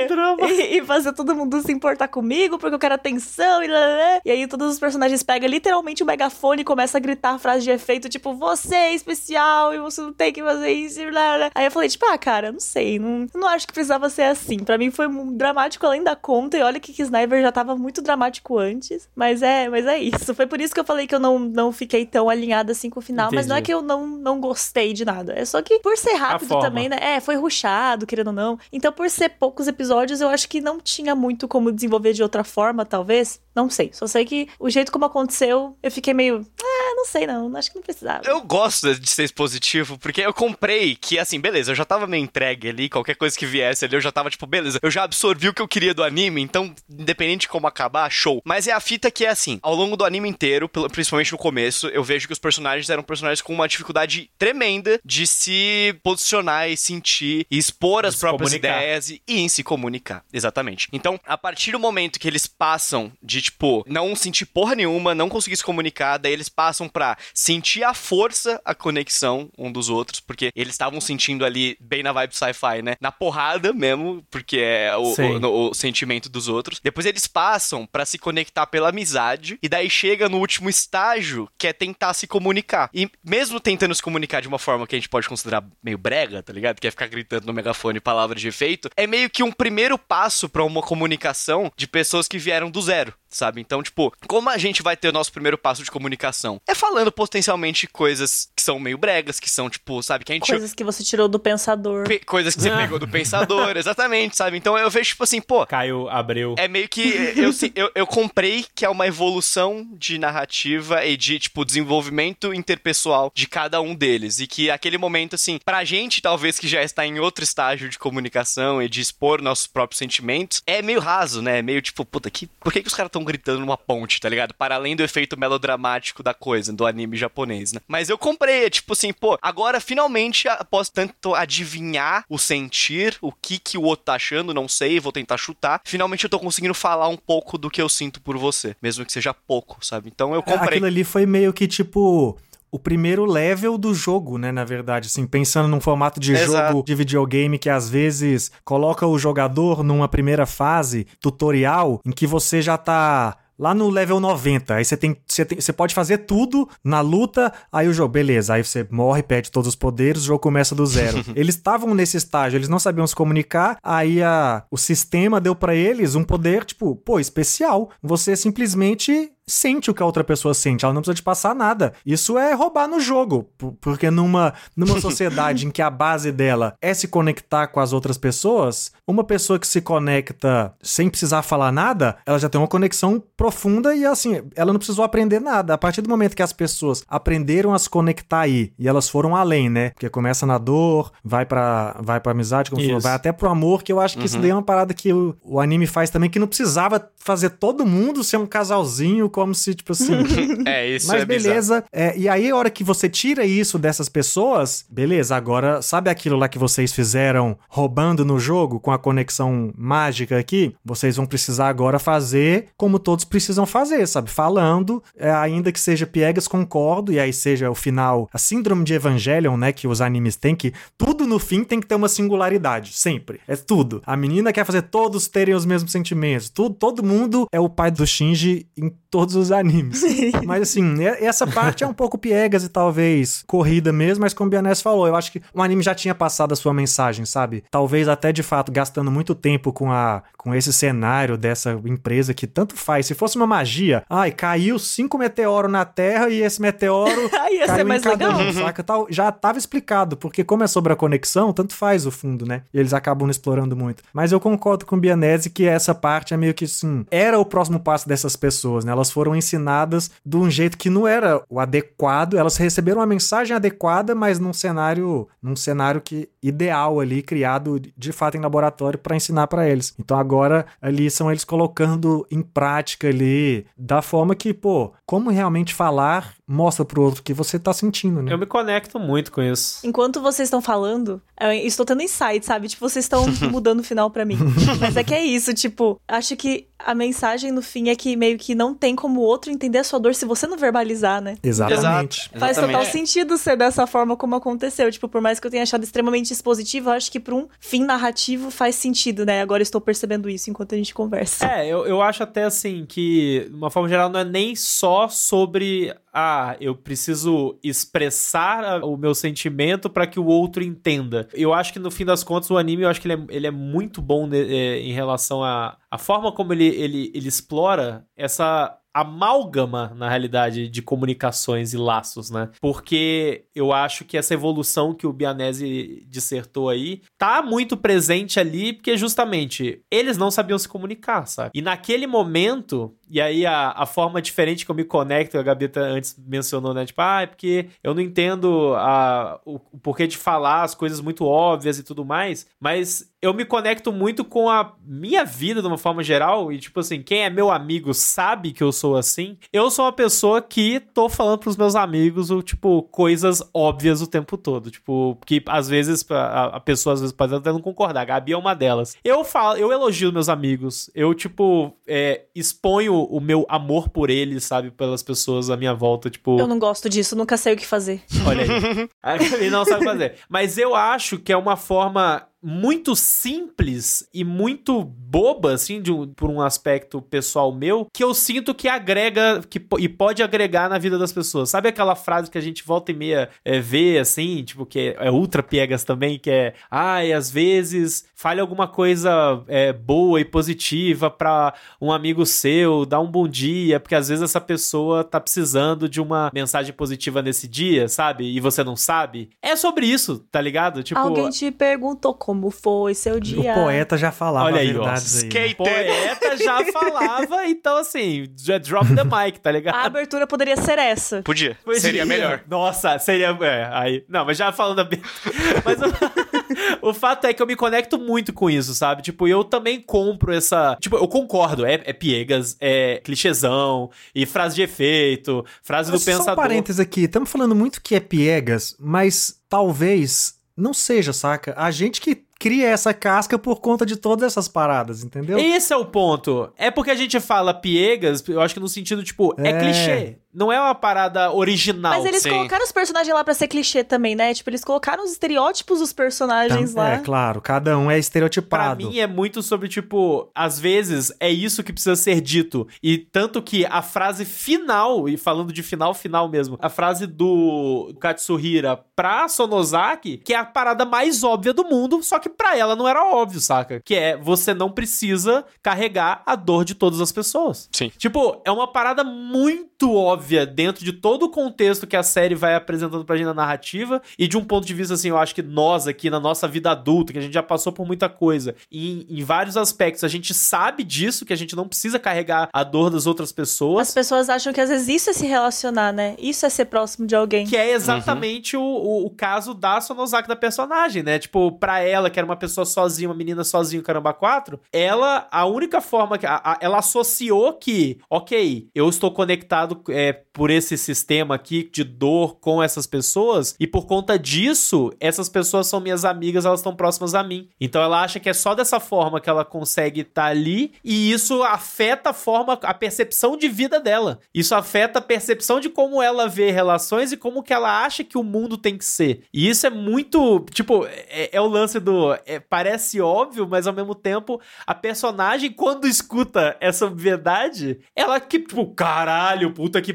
fazer todo mundo se importar comigo, porque eu quero atenção e aí todos os personagens pegam literalmente o megafone e começam a gritar a frase de efeito, tipo, você é especial e você não tem que fazer isso e blá, blá. Aí eu falei, tipo, cara, não sei, não acho que precisava ser assim. Pra mim foi dramático além da conta, e olha que Sniper já tava muito dramático antes, mas é isso. Foi por isso que eu falei que eu não fiquei tão alinhada assim com o final. Entendi. Mas não é que eu não gostei de nada, é só que por ser rápido também, né, foi rushado, querendo ou não. Então por ser poucos episódios, eu acho que não tinha muito como desenvolver de outra forma, talvez. Não sei, só sei que o jeito como aconteceu, eu fiquei meio... não sei não, acho que não precisava. Eu gosto de ser positivo, porque eu comprei que, assim, beleza, eu já tava meio entregue ali, qualquer coisa que viesse ali, eu já tava tipo, beleza, eu já absorvi o que eu queria do anime, então, independente de como acabar, show. Mas é a fita que é assim, ao longo do anime inteiro, principalmente no começo, eu vejo que os personagens eram personagens com uma dificuldade tremenda de se posicionar e sentir, e expor as próprias ideias e em se comunicar, exatamente. Então, a partir do momento que eles passam de, tipo, não sentir porra nenhuma, não conseguir se comunicar, daí eles passam pra sentir a força, a conexão um dos outros, porque eles estavam sentindo ali, bem na vibe sci-fi, né? Na porrada mesmo, porque é o sentimento dos outros. Depois eles passam pra se conectar pela amizade, e daí chega no último estágio, que é tentar se comunicar. E mesmo tentando se comunicar de uma forma que a gente pode considerar meio brega, tá ligado? Que é ficar gritando no megafone palavras de efeito, é meio que um primeiro passo pra uma comunicação de pessoas que vieram do zero, sabe? Então, tipo, como a gente vai ter o nosso primeiro passo de comunicação? É falando potencialmente coisas que são meio bregas, que são, tipo, sabe? Que a gente... Coisas que você tirou do pensador. Coisas que você pegou do pensador, exatamente, sabe? Então eu vejo, tipo assim, pô... Caio Abreu. É meio que... Eu comprei que é uma evolução de narrativa e de, tipo, desenvolvimento interpessoal de cada um deles. E que aquele momento, assim, pra gente, talvez, que já está em outro estágio de comunicação e de expor nossos próprios sentimentos, é meio raso, né? É meio, tipo, puta, por que os caras estão gritando numa ponte, tá ligado? Para além do efeito melodramático da coisa, do anime japonês, né? Mas eu comprei, tipo assim, pô, agora finalmente, após tanto adivinhar o sentir, o que o outro tá achando, não sei, vou tentar chutar, finalmente eu tô conseguindo falar um pouco do que eu sinto por você, mesmo que seja pouco, sabe? Então eu comprei. Aquilo ali foi meio que, tipo... o primeiro level do jogo, né, na verdade, assim, pensando num formato de jogo de videogame que às vezes coloca o jogador numa primeira fase tutorial em que você já tá lá no level 90, aí você pode fazer tudo na luta, aí o jogo, beleza, aí você morre, perde todos os poderes, o jogo começa do zero. Eles estavam nesse estágio, eles não sabiam se comunicar, aí o sistema deu pra eles um poder, tipo, pô, especial. Você simplesmente sente o que a outra pessoa sente, ela não precisa te passar nada. Isso é roubar no jogo, porque numa sociedade em que a base dela é se conectar com as outras pessoas, uma pessoa que se conecta sem precisar falar nada, ela já tem uma conexão profunda e assim, ela não precisou aprender nada. A partir do momento que as pessoas aprenderam a se conectar aí, e elas foram além, né? Porque começa na dor, vai pra amizade, como falou, vai até pro amor, que eu acho que isso daí é uma parada que o anime faz também, que não precisava fazer todo mundo ser um casalzinho, como se, tipo assim... isso mas é beleza. E aí, a hora que você tira isso dessas pessoas, beleza, agora, sabe aquilo lá que vocês fizeram roubando no jogo, com a conexão mágica aqui? Vocês vão precisar agora fazer como todos precisam fazer, sabe? Falando, ainda que seja piegas, concordo, e aí seja o final, a síndrome de Evangelion, né, que os animes têm, que tudo no fim tem que ter uma singularidade, sempre. É tudo. A menina quer fazer todos terem os mesmos sentimentos. Todo mundo é o pai do Shinji em todos os animes. Mas assim, essa parte é um pouco piegas e talvez corrida mesmo, mas como o Bianese falou, eu acho que o anime já tinha passado a sua mensagem, sabe? Talvez até de fato gastando muito tempo com esse cenário dessa empresa que tanto faz. Se fosse uma magia, caiu 5 meteoros na Terra e esse meteoro caiu em cada um, saca? Já tava explicado, porque como é sobre a conexão, tanto faz o fundo, né? E eles acabam não explorando muito. Mas eu concordo com o Bianese que essa parte é meio que assim, era o próximo passo dessas pessoas, né? Elas foram ensinadas de um jeito que não era o adequado. Elas receberam uma mensagem adequada, mas num cenário que ideal ali, criado de fato em laboratório para ensinar para eles. Então agora ali são eles colocando em prática ali da forma que, pô, como realmente falar mostra pro outro que você tá sentindo, né? Eu me conecto muito com isso. Enquanto vocês estão falando, eu estou tendo insight, sabe? Tipo, vocês estão mudando o final pra mim. Mas é que é isso, tipo, acho que a mensagem no fim é que meio que não tem como o outro entender a sua dor se você não verbalizar, né? Exatamente. Exato. Faz total sentido ser dessa forma como aconteceu. Tipo, por mais que eu tenha achado extremamente expositivo, eu acho que pra um fim narrativo faz sentido, né? Agora eu estou percebendo isso enquanto a gente conversa. Eu acho até assim que, de uma forma geral, não é nem só sobre eu preciso expressar o meu sentimento pra que o outro entenda. Eu acho que no fim das contas o anime, eu acho que ele é muito bom em relação à forma como ele explora essa amálgama, na realidade, de comunicações e laços, né? Porque eu acho que essa evolução que o Bianese dissertou aí tá muito presente ali, porque justamente eles não sabiam se comunicar, sabe? E naquele momento, e aí a forma diferente que eu me conecto, a Gabi antes mencionou, né? Tipo, é porque eu não entendo o porquê de falar as coisas muito óbvias e tudo mais, mas eu me conecto muito com a minha vida de uma forma geral, e tipo assim, quem é meu amigo sabe que eu sou assim. Eu sou uma pessoa que tô falando pros meus amigos, tipo, coisas óbvias o tempo todo, tipo, que às vezes a pessoa às vezes pode até não concordar, a Gabi é uma delas. Eu elogio meus amigos, eu tipo, exponho o meu amor por eles, sabe, pelas pessoas à minha volta, tipo... Eu não gosto disso, nunca sei o que fazer. Olha aí, a Gabi não sabe fazer. Mas eu acho que é uma forma muito simples e muito boba, assim, por um aspecto pessoal meu, que eu sinto que agrega, e pode agregar na vida das pessoas. Sabe aquela frase que a gente volta e meia vê, assim, tipo, que é ultra piegas também, que é, às vezes fale alguma coisa boa e positiva pra um amigo seu, dá um bom dia, porque às vezes essa pessoa tá precisando de uma mensagem positiva nesse dia, sabe? E você não sabe. É sobre isso, tá ligado? Tipo, alguém te perguntou como foi seu dia. O poeta já falava. Olha aí, verdades aí. O poeta já falava, então assim, já drop the mic, tá ligado? A abertura poderia ser essa. Podia. Seria melhor. Nossa, seria... aí... Não, mas já falando... Mas o fato é que eu me conecto muito com isso, sabe? Tipo, eu também compro essa... Tipo, eu concordo, é piegas, é clichêzão, e frase de efeito, frase do pensador. Só um parênteses aqui, estamos falando muito que é piegas, mas talvez não seja, saca? A gente que cria essa casca por conta de todas essas paradas, entendeu? Esse é o ponto. É porque a gente fala piegas, eu acho que no sentido, tipo, é clichê. Não é uma parada original. Mas eles colocaram os personagens lá pra ser clichê também, né? Tipo, eles colocaram os estereótipos dos personagens lá. É, claro. Cada um é estereotipado. Pra mim é muito sobre, tipo, às vezes é isso que precisa ser dito. E tanto que a frase final, e falando de final mesmo, a frase do Katsuhira pra Sonozaki, que é a parada mais óbvia do mundo, só que pra ela não era óbvio, saca? Que é, você não precisa carregar a dor de todas as pessoas. Sim. Tipo, é uma parada muito óbvia dentro de todo o contexto que a série vai apresentando pra gente na narrativa, e de um ponto de vista, assim, eu acho que nós aqui, na nossa vida adulta, que a gente já passou por muita coisa, e em vários aspectos, a gente sabe disso, que a gente não precisa carregar a dor das outras pessoas. As pessoas acham que às vezes isso é se relacionar, né? Isso é ser próximo de alguém. Que é exatamente o caso da Sonozaki, da personagem, né? Tipo, pra ela, que era uma pessoa sozinha, uma menina sozinha, caramba, 4, ela, a única forma que... ela associou que, ok, eu estou conectado por esse sistema aqui de dor com essas pessoas, e por conta disso, essas pessoas são minhas amigas, elas estão próximas a mim. Então ela acha que é só dessa forma que ela consegue estar ali, e isso afeta a percepção de vida dela. Isso afeta a percepção de como ela vê relações e como que ela acha que o mundo tem que ser. E isso é muito, tipo, é o lance do... parece óbvio, mas ao mesmo tempo, a personagem, quando escuta essa verdade, ela que, tipo, caralho, puta que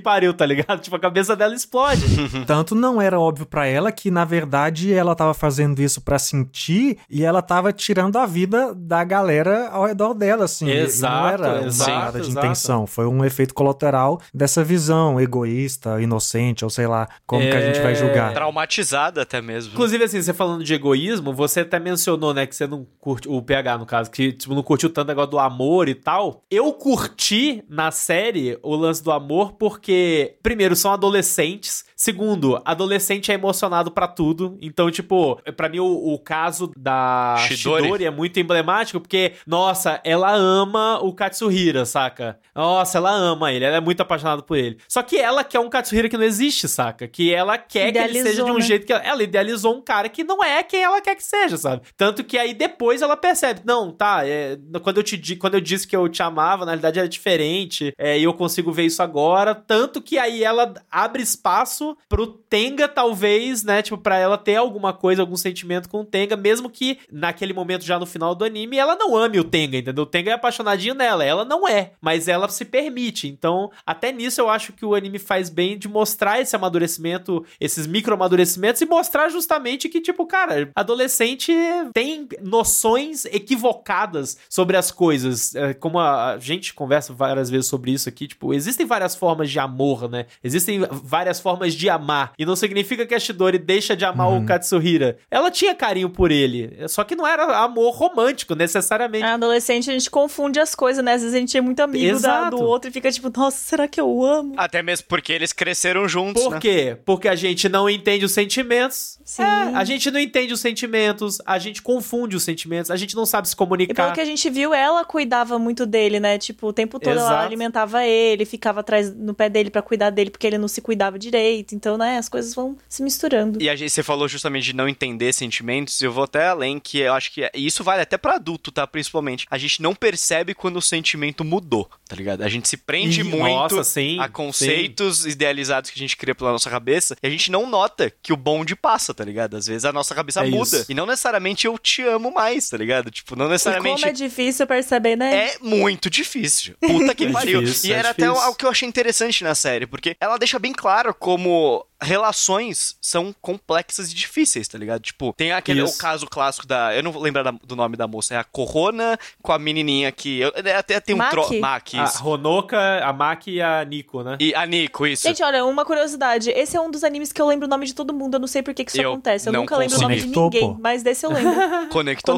pariu, tá ligado? Tipo, a cabeça dela explode. Tanto não era óbvio pra ela que, na verdade, ela tava fazendo isso pra sentir e ela tava tirando a vida da galera ao redor dela, assim. Exato, não era nada de intenção. Foi um efeito colateral dessa visão egoísta, inocente, ou sei lá, como que a gente vai julgar. Traumatizada até mesmo. Inclusive, assim, você falando de egoísmo, você até mencionou, né, que você não curte, o PH, no caso, que tipo, não curtiu tanto negócio do amor e tal. Eu curti na série o lance do amor porque, primeiro, são adolescentes. Segundo, adolescente é emocionado pra tudo. Então, tipo, pra mim o caso da Chidori é muito emblemático porque, nossa, ela ama o Katsuhira, saca? Nossa, ela ama ele, ela é muito apaixonada por ele. Só que ela quer um Katsuhira que não existe, saca? Que ela quer que ele seja de um jeito que ela idealizou um cara que não é quem ela quer que seja, sabe? Tanto que aí depois ela percebe, não, tá, quando eu disse que eu te amava, na realidade era diferente, e eu consigo ver isso agora. Tanto que aí ela abre espaço pro Tenga, talvez, né, tipo, pra ela ter alguma coisa, algum sentimento com o Tenga, mesmo que naquele momento já no final do anime ela não ame o Tenga, entendeu? O Tenga é apaixonadinho nela, ela não é, mas ela se permite. Então, até nisso eu acho que o anime faz bem de mostrar esse amadurecimento, esses micro-amadurecimentos e mostrar justamente que, tipo, cara, adolescente tem noções equivocadas sobre as coisas. Como a gente conversa várias vezes sobre isso aqui, tipo, existem várias formas de amor, né? Existem várias formas de amar. E não significa que a Chidori deixa de amar o Katsuhira. Ela tinha carinho por ele, só que não era amor romântico, necessariamente. A adolescente, a gente confunde as coisas, né? Às vezes a gente é muito amigo do outro e fica tipo, nossa, será que eu amo? Até mesmo porque eles cresceram juntos, Por quê? Porque a gente não entende os sentimentos. Sim. A gente não entende os sentimentos, a gente confunde os sentimentos, a gente não sabe se comunicar. E pelo que a gente viu, ela cuidava muito dele, né? Tipo, o tempo todo ela alimentava ele, ficava atrás no pé dele pra cuidar dele, porque ele não se cuidava direito. Então, né, as coisas vão se misturando. E você falou justamente de não entender sentimentos, eu vou até além, que eu acho que isso vale até pra adulto, tá? Principalmente. A gente não percebe quando o sentimento mudou, tá ligado? A gente se prende muito a conceitos idealizados que a gente cria pela nossa cabeça e a gente não nota que o bonde passa, tá ligado? Às vezes a nossa cabeça muda. Isso. E não necessariamente eu te amo mais, tá ligado? Tipo, não necessariamente... E como é difícil perceber, né? É muito difícil. Puta que pariu. E era até algo que eu achei interessante na série, porque ela deixa bem claro como relações são complexas e difíceis, tá ligado? Tipo, tem o caso clássico da... Eu não vou lembrar do nome da moça. É a Corona com a menininha que... Até tem um... Maki, a Honoka, a Maki e a Nico, né? E a Nico, isso. Gente, olha, uma curiosidade. Esse é um dos animes que eu lembro o nome de todo mundo. Eu não sei por que isso acontece. Eu nunca lembro o nome de ninguém. Mas desse eu lembro. Conectou.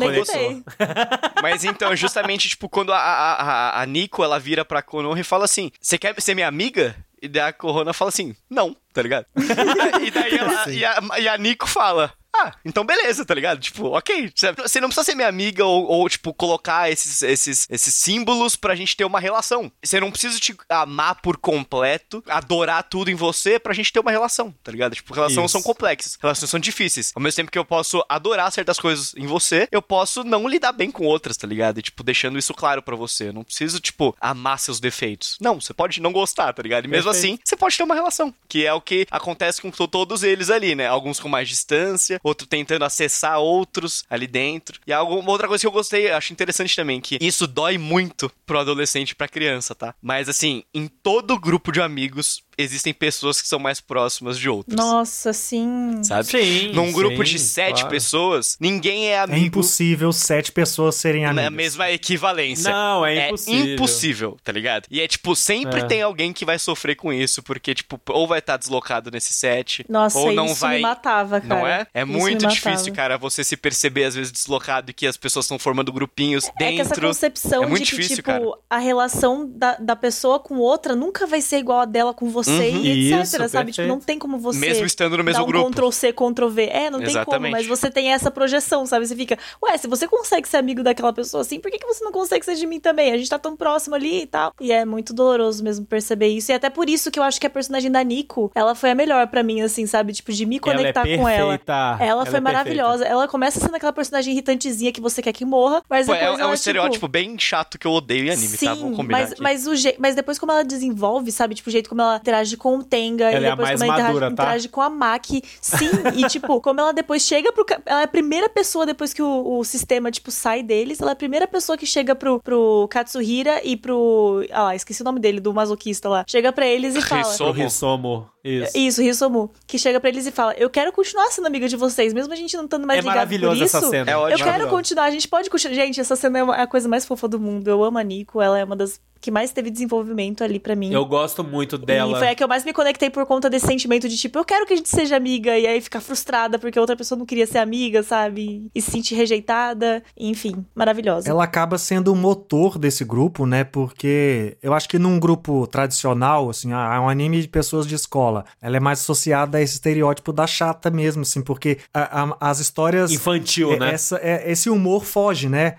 Mas então, justamente, tipo, quando a Nico, ela vira pra Konoha e fala assim, você quer ser minha amiga? E daí a Corona fala assim, não, tá ligado? E daí e a Nico fala... então beleza, tá ligado? Tipo, ok, você não precisa ser minha amiga ou tipo, colocar esses símbolos pra gente ter uma relação. Você não precisa te amar por completo, adorar tudo em você pra gente ter uma relação, tá ligado? Tipo, relações são complexas, relações são difíceis. Ao mesmo tempo que eu posso adorar certas coisas em você, eu posso não lidar bem com outras, tá ligado? E, tipo, deixando isso claro pra você. Eu não preciso, tipo, amar seus defeitos. Não, você pode não gostar, tá ligado? E mesmo assim, você pode ter uma relação, que é o que acontece com todos eles ali, né? Alguns com mais distância, outro tentando acessar outros ali dentro. E outra coisa que eu gostei, acho interessante também, que isso dói muito pro adolescente e pra criança, tá? Mas assim, em todo grupo de amigos existem pessoas que são mais próximas de outras. Nossa, sim. Sabe? Sim. Num grupo de 7 pessoas, ninguém é amigo. É impossível 7 pessoas serem amigas. Na mesma equivalência. Não, é impossível. É impossível, tá ligado? E é tipo, sempre tem alguém que vai sofrer com isso, porque tipo, ou vai estar deslocado nesse set, nossa, ou não isso vai... me matava, cara. Não é? É muito difícil, cara, você se perceber às vezes deslocado e que as pessoas estão formando grupinhos dentro. É que essa concepção muito de que, difícil, tipo, cara. A relação da pessoa com outra nunca vai ser igual a dela com você e etc, sabe? Perfeito. Tipo, não tem como você mesmo estando no mesmo dar um grupo. Ctrl-C, Ctrl-V. Não tem como, mas você tem essa projeção, sabe? Você fica, se você consegue ser amigo daquela pessoa assim, por que você não consegue ser de mim também? A gente tá tão próximo ali e tal. E é muito doloroso mesmo perceber isso. E até por isso que eu acho que a personagem da Nico, ela foi a melhor pra mim, assim, sabe? Tipo, de me conectar com ela. Ela foi maravilhosa. Ela começa sendo aquela personagem irritantezinha que você quer que morra, mas depois é um estereótipo bem chato que eu odeio em anime, sim, tá? Vamos combinar mas depois como ela desenvolve, sabe? Tipo, o jeito como ela interage com o Tenga. Ela e é a depois mais como ela madura, interage com a Maki. Sim, e tipo, como ela depois chega ela é a primeira pessoa depois que o sistema, tipo, sai deles, ela é a primeira pessoa que chega pro Katsuhira e pro... Ah lá, esqueci o nome dele, do masoquista lá. Chega pra eles e fala... Hisomu. Isso, Hisomu. Que chega pra eles e fala, eu quero continuar sendo amiga de vocês, mesmo a gente não estando mais ligado por isso. É maravilhosa essa cena. É ótimo. Eu quero continuar, a gente pode continuar. Gente, essa cena é a coisa mais fofa do mundo. Eu amo a Nico, ela é uma das que mais teve desenvolvimento ali pra mim. Eu gosto muito dela. E foi a que eu mais me conectei por conta desse sentimento de tipo, eu quero que a gente seja amiga, e aí ficar frustrada porque outra pessoa não queria ser amiga, sabe? E se sentir rejeitada. Enfim, maravilhosa. Ela acaba sendo o motor desse grupo, né? Porque eu acho que num grupo tradicional, assim, é um anime de pessoas de escola. Ela é mais associada a esse estereótipo da chata mesmo, assim, porque as histórias... Infantil, né? Esse humor foge, né?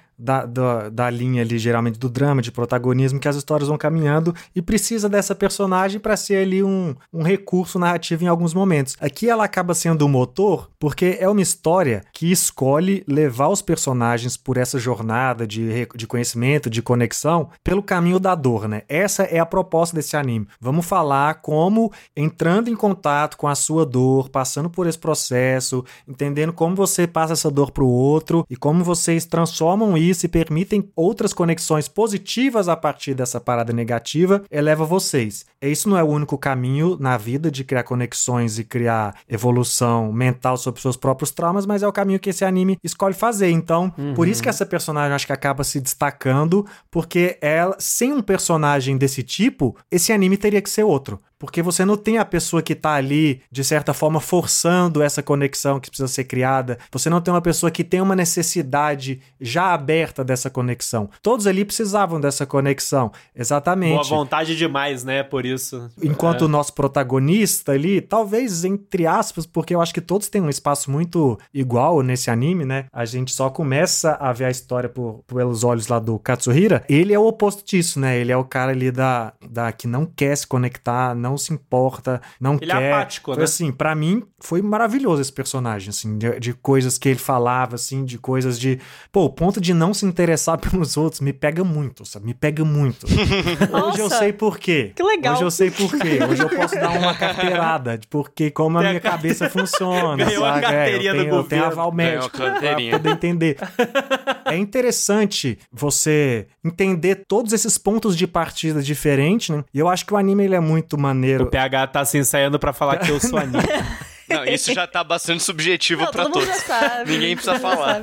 Da linha ali, geralmente, do drama, de protagonismo, que as histórias vão caminhando e precisa dessa personagem para ser ali um recurso narrativo em alguns momentos. Aqui ela acaba sendo o motor porque é uma história que escolhe levar os personagens por essa jornada de conhecimento, de conexão, pelo caminho da dor, né? Essa é a proposta desse anime. Vamos falar como, entrando em contato com a sua dor, passando por esse processo, entendendo como você passa essa dor pro outro e como vocês transformam isso e permitem outras conexões positivas a partir dessa parada negativa, eleva vocês. Isso não é o único caminho na vida de criar conexões e criar evolução mental sobre seus próprios traumas, mas é o caminho que esse anime escolhe fazer. Então, por isso que essa personagem acho que acaba se destacando, porque ela, sem um personagem desse tipo, esse anime teria que ser outro. Porque você não tem a pessoa que tá ali, de certa forma, forçando essa conexão que precisa ser criada. Você não tem uma pessoa que tem uma necessidade já aberta dessa conexão. Todos ali precisavam dessa conexão. Exatamente. Boa vontade demais, né? Por isso. Enquanto o nosso protagonista ali, talvez entre aspas, porque eu acho que todos têm um espaço muito igual nesse anime, né? A gente só começa a ver a história pelos olhos lá do Katsuhira. Ele é o oposto disso, né? Ele é o cara ali que não quer se conectar, não se importa, não ele quer. Ele é apático, foi, né? Assim, pra mim, foi maravilhoso esse personagem, assim, de coisas que ele falava, assim, de coisas de... Pô, o ponto de não se interessar pelos outros me pega muito, sabe? Me pega muito. Hoje eu sei por quê. Que legal. Hoje eu sei por quê. Hoje eu posso dar uma carteirada, porque como a minha cabeça funciona, Ganhou sabe? a carteirinha do eu tenho governo. aval médico pra carteirinha. poder entender. É interessante você entender todos esses pontos de partida diferentes, né? E eu acho que o anime ele é muito maneiro. O PH tá se ensaiando pra falar que eu sou anime. Não, isso já tá bastante subjetivo Não, pra todo mundo todos. já sabe. Ninguém precisa falar.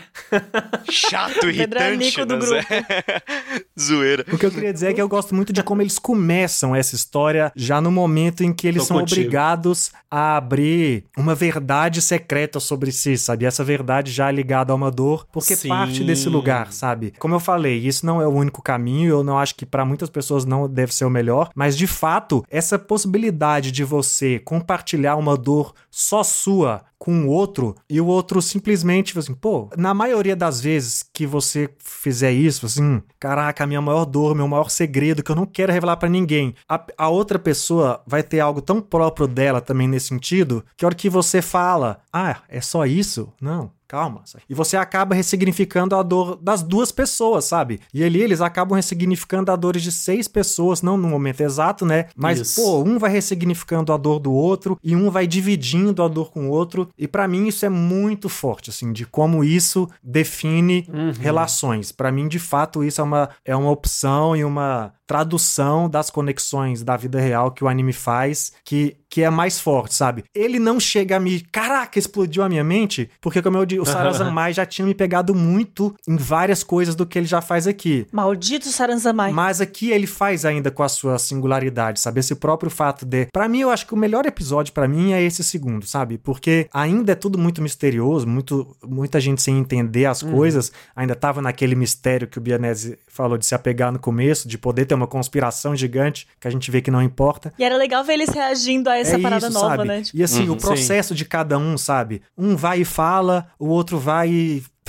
Chato, irritante, Nico do né? grupo. Zoeira. O que eu queria dizer é que eu gosto muito de como eles começam essa história já no momento em que eles são obrigados a abrir uma verdade secreta sobre si, sabe? Essa verdade já ligada a uma dor, porque parte desse lugar, sabe? Como eu falei, isso não é o único caminho, eu não acho que para muitas pessoas não deve ser o melhor, mas de fato, essa possibilidade de você compartilhar uma dor só sua com o outro, e o outro simplesmente, assim, pô, na maioria das vezes que você fizer isso, assim, caraca, a minha maior dor, meu maior segredo, que eu não quero revelar pra ninguém, a outra pessoa vai ter algo tão próprio dela também nesse sentido, que a hora que você fala, é só isso? Não. Calma. E você acaba ressignificando a dor das duas pessoas, sabe? E ali eles acabam ressignificando a dor de 6 pessoas, não no momento exato, né? Mas, isso. Um vai ressignificando a dor do outro e um vai dividindo a dor com o outro. E pra mim isso é muito forte, assim, de como isso define relações. Pra mim, de fato, isso é uma opção e uma tradução das conexões da vida real que o anime faz, que é mais forte, sabe? Ele não chega a me... Caraca, explodiu a minha mente, porque como eu disse, o Sarazanmai já tinha me pegado muito em várias coisas do que ele já faz aqui. Maldito Sarazanmai. Mas aqui ele faz ainda com a sua singularidade, sabe? Esse próprio fato de... Pra mim, eu acho que o melhor episódio pra mim é esse segundo, sabe? Porque ainda é tudo muito misterioso, muita gente sem entender as coisas, ainda tava naquele mistério que o Bianese falou de se apegar no começo, de poder ter uma conspiração gigante, que a gente vê que não importa. E era legal ver eles reagindo a essa parada isso, nova, sabe? né? E assim, o processo de cada um, sabe? Um vai e fala, o outro vai e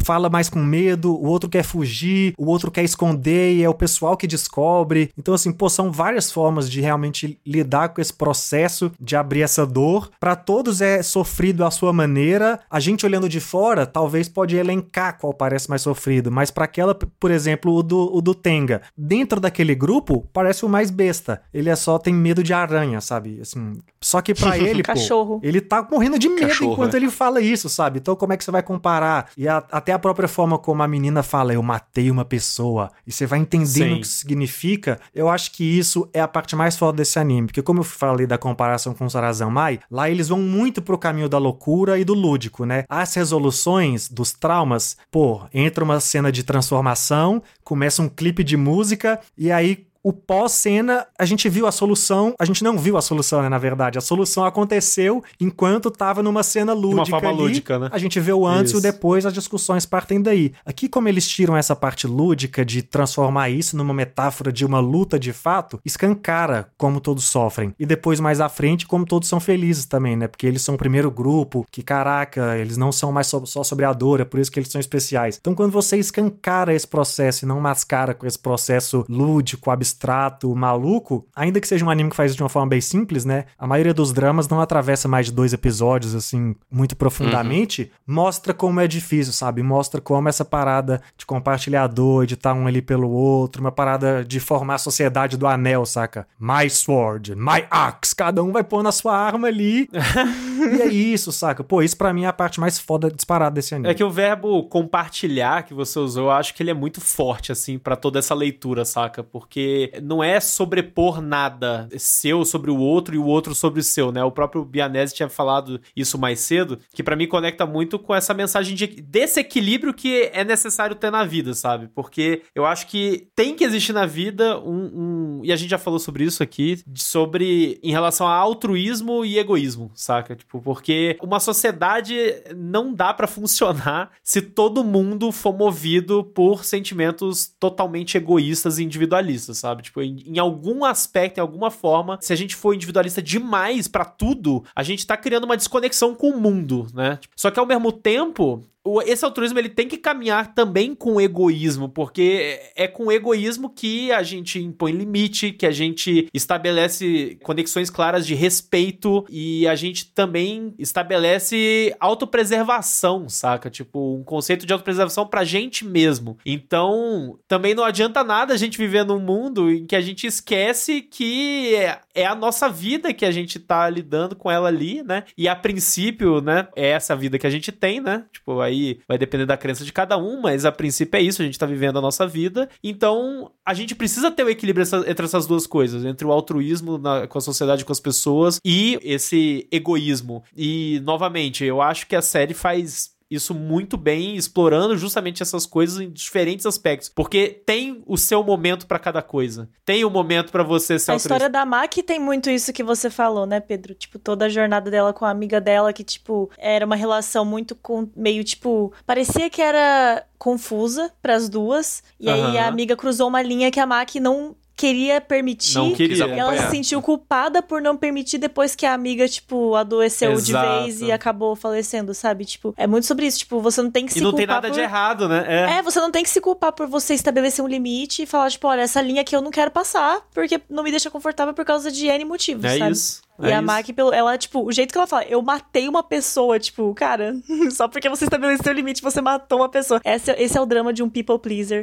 fala mais com medo, o outro quer fugir, o outro quer esconder e é o pessoal que descobre. Então, assim, pô, são várias formas de realmente lidar com esse processo de abrir essa dor. Pra todos é sofrido à sua maneira. A gente olhando de fora, talvez pode elencar qual parece mais sofrido, mas pra aquela, por exemplo, o do Tenga, dentro daquele grupo, parece o mais besta. Ele só tem medo de aranha, sabe? Assim, só que pra ele, Cachorro. pô, ele tá morrendo de medo Cachorro, enquanto né? ele fala isso, sabe? Então como é que você vai comparar? E até a própria forma como a menina fala, eu matei uma pessoa, e você vai entendendo Sim. o que isso significa, eu acho que isso é a parte mais foda desse anime, porque como eu falei da comparação com o Sarazanmai, lá eles vão muito pro caminho da loucura e do lúdico, né? As resoluções dos traumas, pô, entra uma cena de transformação, começa um clipe de música, e aí o pós-cena, a gente viu a solução, a gente não viu a solução, né, na verdade. A solução aconteceu enquanto tava numa cena lúdica. De uma forma ali. lúdica, né? A gente vê o antes e o Isso. depois, as discussões partem daí. Aqui, como eles tiram essa parte lúdica de transformar isso numa metáfora de uma luta de fato, escancara como todos sofrem. E depois, mais à frente, como todos são felizes também, né? Porque eles são o primeiro grupo, que caraca, eles não são mais só sobre a dor, é por isso que eles são especiais. Então, quando você escancara esse processo e não mascara com esse processo lúdico, abstrato, maluco, ainda que seja um anime que faz isso de uma forma bem simples, né? A maioria dos dramas não atravessa mais de 2 episódios, assim, muito profundamente, mostra como é difícil, sabe? Mostra como essa parada de compartilhar a dor, de estar um ali pelo outro, uma parada de formar a sociedade do anel, saca? My sword, my axe, cada um vai pôr na sua arma ali. E é isso, saca? Pô, isso pra mim é a parte mais foda disparada desse anime. É que o verbo compartilhar que você usou, eu acho que ele é muito forte, assim, pra toda essa leitura, saca? Porque não é sobrepor nada seu sobre o outro e o outro sobre o seu, né? O próprio Bianese tinha falado isso mais cedo, que pra mim conecta muito com essa mensagem desse equilíbrio que é necessário ter na vida, sabe? Porque eu acho que tem que existir na vida e a gente já falou sobre isso aqui, sobre em relação a altruísmo e egoísmo, saca? Tipo, porque uma sociedade não dá pra funcionar se todo mundo for movido por sentimentos totalmente egoístas e individualistas, sabe? Tipo, em algum aspecto, em alguma forma, se a gente for individualista demais pra tudo, a gente tá criando uma desconexão com o mundo, né? Só que ao mesmo tempo, esse altruísmo ele tem que caminhar também com o egoísmo, porque é com o egoísmo que a gente impõe limite, que a gente estabelece conexões claras de respeito e a gente também estabelece autopreservação, saca? Tipo, um conceito de autopreservação pra gente mesmo. Então, também não adianta nada a gente viver num mundo em que a gente esquece que é a nossa vida que a gente tá lidando com ela ali, né? E a princípio, né, é essa vida que a gente tem, né? Tipo, aí vai depender da crença de cada um, mas a princípio é isso, a gente tá vivendo a nossa vida. Então, a gente precisa ter o equilíbrio entre essas duas coisas, entre o altruísmo com a sociedade, com as pessoas e esse egoísmo. E, novamente, eu acho que a série faz isso muito bem, explorando justamente essas coisas em diferentes aspectos. Porque tem o seu momento pra cada coisa. Tem o momento pra você ser A história da Maki tem muito isso que você falou, né, Pedro? Tipo, toda a jornada dela com a amiga dela, que, tipo, era uma relação muito meio, tipo, parecia que era confusa pras duas. E aí a amiga cruzou uma linha que a Maki não queria permitir. Não queria. E ela se sentiu culpada por não permitir depois que a amiga, tipo, adoeceu de vez e acabou falecendo, sabe? Tipo, é muito sobre isso. Tipo, você não tem que se culpar. E não tem nada de errado, né? Você não tem que se culpar por você estabelecer um limite e falar, tipo, olha, essa linha aqui eu não quero passar porque não me deixa confortável por causa de N motivos, sabe? Isso. E a Maki, ela, tipo, o jeito que ela fala, eu matei uma pessoa, tipo, cara, só porque você estabeleceu o limite, você matou uma pessoa. Esse é o drama de um people pleaser.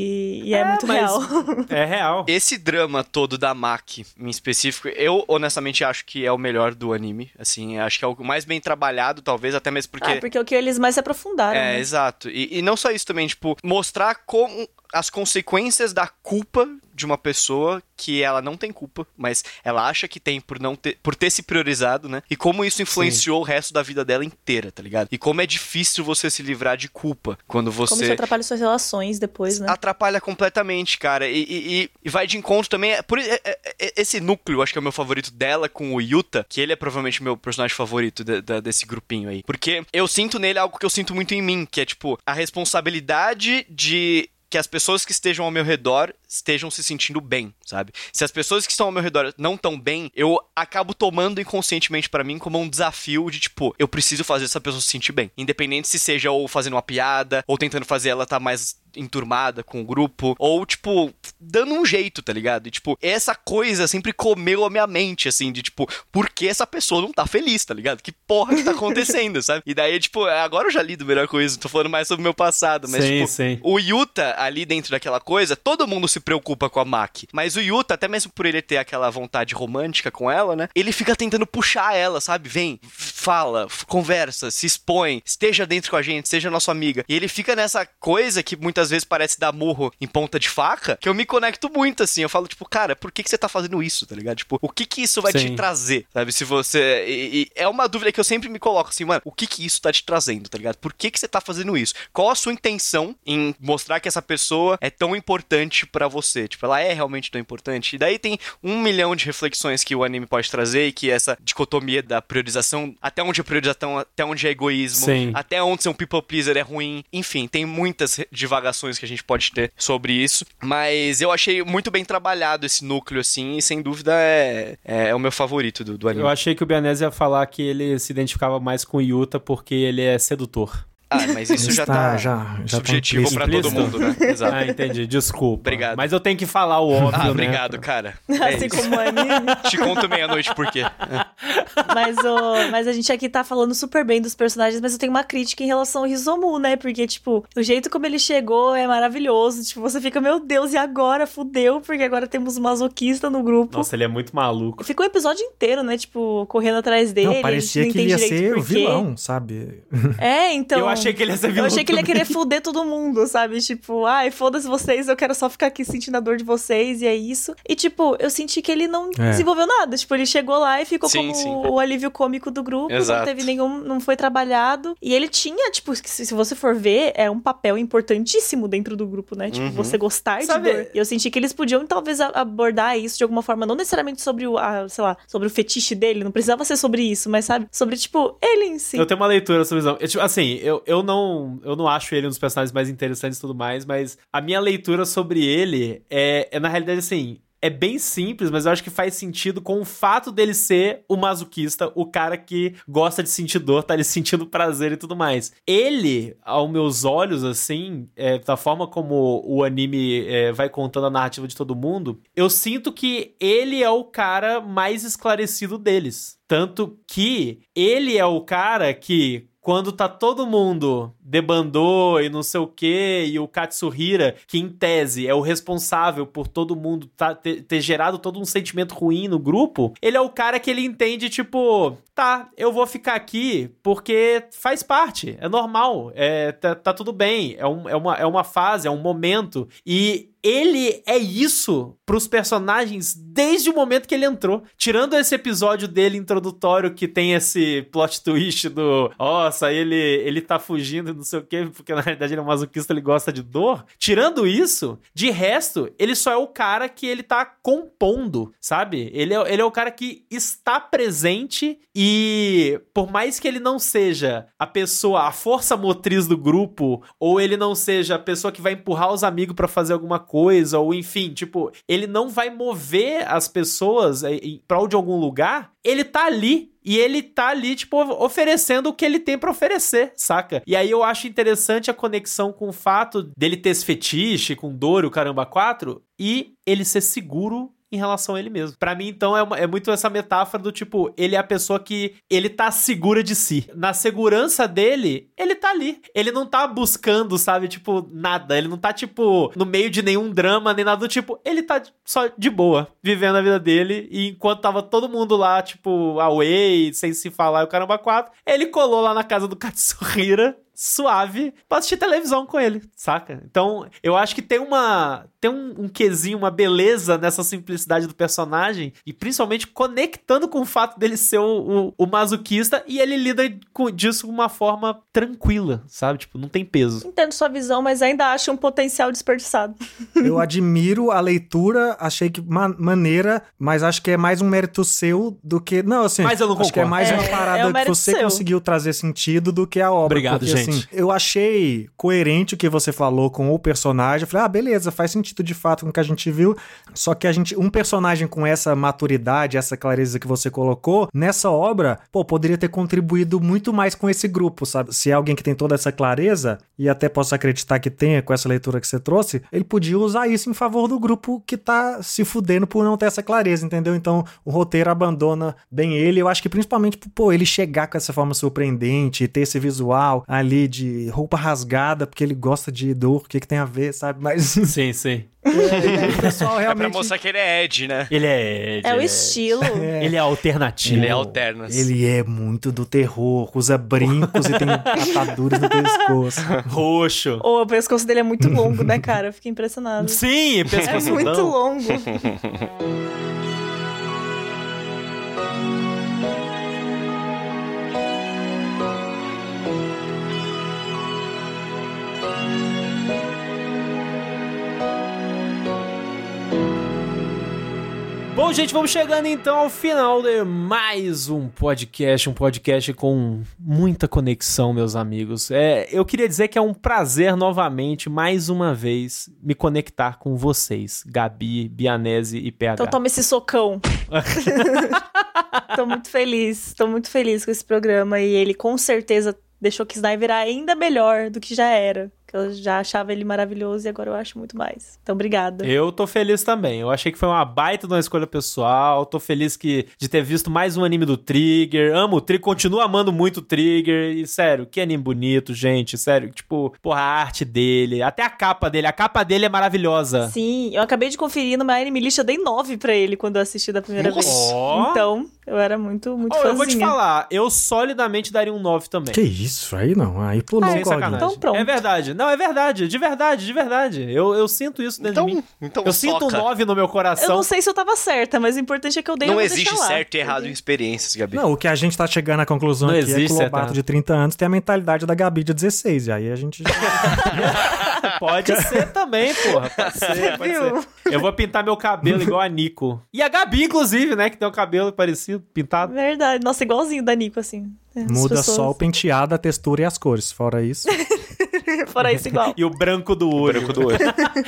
E é muito real. É real. Esse drama todo da Maki, em específico, eu honestamente acho que é o melhor do anime. Assim, acho que é o mais bem trabalhado, talvez, até mesmo porque... porque é o que eles mais se aprofundaram, né? Exato. E não só isso também, tipo, mostrar como as consequências da culpa de uma pessoa que ela não tem culpa, mas ela acha que tem por ter se priorizado, né? E como isso influenciou o resto da vida dela inteira, tá ligado? E como é difícil você se livrar de culpa quando você... Como isso atrapalha suas relações depois, né? Atrapalha completamente, cara. E vai de encontro também... Esse núcleo, acho que é o meu favorito dela com o Yuta, que ele é provavelmente o meu personagem favorito desse grupinho aí. Porque eu sinto nele algo que eu sinto muito em mim, que é, tipo, a responsabilidade de... que as pessoas que estejam ao meu redor estejam se sentindo bem, sabe? Se as pessoas que estão ao meu redor não estão bem, eu acabo tomando inconscientemente pra mim como um desafio de, tipo, eu preciso fazer essa pessoa se sentir bem. Independente se seja ou fazendo uma piada, ou tentando fazer ela estar mais enturmada com o grupo, ou, tipo, dando um jeito, tá ligado? E, tipo, essa coisa sempre comeu a minha mente, assim, de, tipo, por que essa pessoa não tá feliz, tá ligado? Que porra que tá acontecendo, sabe? E daí, tipo, agora eu já lido melhor com isso, tô falando mais sobre o meu passado, mas, sim. O Yuta, ali dentro daquela coisa, todo mundo se preocupa com a Maki, mas o Yuta, até mesmo por ele ter aquela vontade romântica com ela, né, ele fica tentando puxar ela, sabe? Vem, fala, conversa, se expõe, esteja dentro com a gente, seja nossa amiga. E ele fica nessa coisa que muitas vezes parece dar murro em ponta de faca, que eu me conecto muito, assim. Eu falo, tipo, cara, por que você tá fazendo isso, tá ligado? Tipo, o que isso vai te trazer, sabe? Se você... E é uma dúvida que eu sempre me coloco, assim, mano, o que isso tá te trazendo, tá ligado? Por que você tá fazendo isso? Qual a sua intenção em mostrar que essa pessoa é tão importante pra você? Tipo, ela é realmente tão importante? E daí tem 1 milhão de reflexões que o anime pode trazer, e que essa dicotomia da priorização, até onde é priorização, até onde é egoísmo, até onde ser um people pleaser é ruim. Enfim, tem muitas divagações que a gente pode ter sobre isso, mas eu achei muito bem trabalhado esse núcleo, assim, e sem dúvida é o meu favorito do anime. Eu achei que o Bianese ia falar que ele se identificava mais com o Yuta porque ele é sedutor. Ah, mas isso já tá subjetivo pra todo mundo, né? Exato. Ah, entendi. Desculpa. Obrigado. Mas eu tenho que falar o óbvio, né? Obrigado, cara. Assim como o anime. Te conto meia-noite por quê. Mas a gente aqui tá falando super bem dos personagens, mas eu tenho uma crítica em relação ao Hisomu, né? Porque, tipo, o jeito como ele chegou é maravilhoso. Tipo, você fica, meu Deus, e agora? Fudeu, porque agora temos um masoquista no grupo. Nossa, ele é muito maluco. Ficou o episódio inteiro, né? Tipo, correndo atrás dele. Não, parecia que ele ia ser o vilão, sabe? É, então... Eu achei que ele ia ser vilão. Eu achei que ele ia também. querer fuder todo mundo, sabe? Tipo, ai, foda-se vocês, eu quero só ficar aqui sentindo a dor de vocês, e é isso. E, tipo, eu senti que ele não desenvolveu nada. Tipo, ele chegou lá e ficou como o alívio cômico do grupo. Exato. Não teve nenhum, não foi trabalhado. E ele tinha, tipo, se você for ver, é um papel importantíssimo dentro do grupo, né? Tipo, você gostar de dor. E eu senti que eles podiam, talvez, abordar isso de alguma forma, não necessariamente sobre sei lá, sobre o fetiche dele, não precisava ser sobre isso, mas, sabe? Sobre, tipo, ele em si. Eu tenho uma leitura sobre isso. Tipo, assim, eu não acho ele um dos personagens mais interessantes e tudo mais, mas a minha leitura sobre ele é na realidade, assim, é bem simples, mas eu acho que faz sentido com o fato dele ser o masoquista, o cara que gosta de sentir dor, tá ali sentindo prazer e tudo mais. Ele, aos meus olhos, assim, da forma como o anime vai contando a narrativa de todo mundo, eu sinto que ele é o cara mais esclarecido deles. Tanto que ele é o cara que, quando tá todo mundo debandou e não sei o quê, e o Katsuhira, que em tese é o responsável por todo mundo ter gerado todo um sentimento ruim no grupo, ele é o cara que ele entende, tipo, tá, eu vou ficar aqui porque faz parte, é normal, tá tudo bem, é uma fase, é um momento, e ele é isso pros personagens desde o momento que ele entrou. Tirando esse episódio dele introdutório que tem esse plot twist do nossa, ele tá fugindo, não sei o quê, porque na realidade ele é um masoquista, ele gosta de dor. Tirando isso, de resto, ele só é o cara que ele tá compondo, sabe? Ele é o cara que está presente e por mais que ele não seja a pessoa, a força motriz do grupo, ou ele não seja a pessoa que vai empurrar os amigos pra fazer alguma coisa, ou enfim, tipo, ele não vai mover as pessoas em prol de algum lugar, ele tá ali. E ele tá ali, tipo, oferecendo o que ele tem pra oferecer, saca? E aí eu acho interessante a conexão com o fato dele ter esse fetiche com dor e o caramba 4 e ele ser seguro em relação a ele mesmo. Pra mim, então, é muito essa metáfora do tipo, ele é a pessoa que ele tá segura de si. Na segurança dele, ele tá ali. Ele não tá buscando, sabe, tipo, nada. Ele não tá, tipo, no meio de nenhum drama, nem nada do tipo. Ele tá só de boa, vivendo a vida dele. E enquanto tava todo mundo lá, tipo, away, sem se falar, o caramba 4, ele colou lá na casa do Katsuhira, suave, pra assistir televisão com ele, saca? Então, eu acho que tem um quesinho, uma beleza nessa simplicidade do personagem, e principalmente conectando com o fato dele ser o masoquista, e ele lida disso de uma forma tranquila, sabe? Tipo, não tem peso. Entendo sua visão, mas ainda acho um potencial desperdiçado. Eu admiro a leitura, achei que maneira, mas acho que é mais um mérito seu do que... Não, assim, Mas eu não acho que é concordo. mais uma É parada um que mérito você seu. conseguiu trazer sentido do que a obra. Obrigado, porque, gente. assim, eu achei coerente o que você falou com o personagem. Eu falei, beleza, faz sentido de fato com o que a gente viu. Só que um personagem com essa maturidade, essa clareza que você colocou, nessa obra, poderia ter contribuído muito mais com esse grupo, sabe? Se é alguém que tem toda essa clareza, e até posso acreditar que tenha com essa leitura que você trouxe, ele podia usar isso em favor do grupo que tá se fudendo por não ter essa clareza, entendeu? Então, o roteiro abandona bem ele. Eu acho que principalmente, ele chegar com essa forma surpreendente, ter esse visual ali de roupa rasgada, porque ele gosta de dor, o que tem a ver, sabe? Mas... Sim, sim. o pessoal realmente... É pra mostrar que ele é Ed, né? Ele é... É o estilo. Ele é alternativo. Ele é alternas. Ele é muito do terror, usa brincos e tem ataduras no pescoço. Roxo. O pescoço dele é muito longo, né, cara? Eu fiquei impressionado. Sim, É pescoço muito longo. Bom, gente, vamos chegando então ao final de mais um podcast com muita conexão, meus amigos. Eu queria dizer que é um prazer novamente, mais uma vez, me conectar com vocês, Gabi, Bianese e PH. Então toma esse socão. Tô muito feliz com esse programa e ele com certeza deixou que Sniper virar ainda melhor do que já era. Que eu já achava ele maravilhoso e agora eu acho muito mais. Então, obrigada. Eu tô feliz também. Eu achei que foi uma baita de uma escolha pessoal. Tô feliz de ter visto mais um anime do Trigger. Amo o Trigger, continuo amando muito o Trigger. E, sério, que anime bonito, gente. Sério, tipo, porra, a arte dele. Até a capa dele. A capa dele é maravilhosa. Sim, eu acabei de conferir no My Anime List, eu dei 9 pra ele quando eu assisti da primeira vez. Ó. Então, eu era muito fãzinha. Eu vou te falar, eu solidamente daria um 9 também. Que isso? Aí não, aí pulou Sem o código. sacanagem. Então pronto. É verdade. Não, é verdade. De verdade. Eu sinto isso dentro de mim. Então Eu sinto um 9 no meu Eu coração. não sei se eu tava certa, mas o importante é que eu dei. Não eu vou existe deixar lá. certo e errado em experiências, Gabi. Não, o que a gente tá chegando à conclusão Não aqui é que existe o certo, Lobato né? de 30 anos tem a mentalidade da Gabi de 16. E aí a gente... Pode ser também, porra. Pode ser. Viu? Eu vou pintar meu cabelo igual a Nico. E a Gabi, inclusive, né? Que tem o cabelo parecido, pintado. Verdade. Nossa, igualzinho da Nico, assim. As Muda pessoas- só o penteado, a textura e as cores. Fora isso... Fora isso, igual. E o branco do olho. Branco do olho.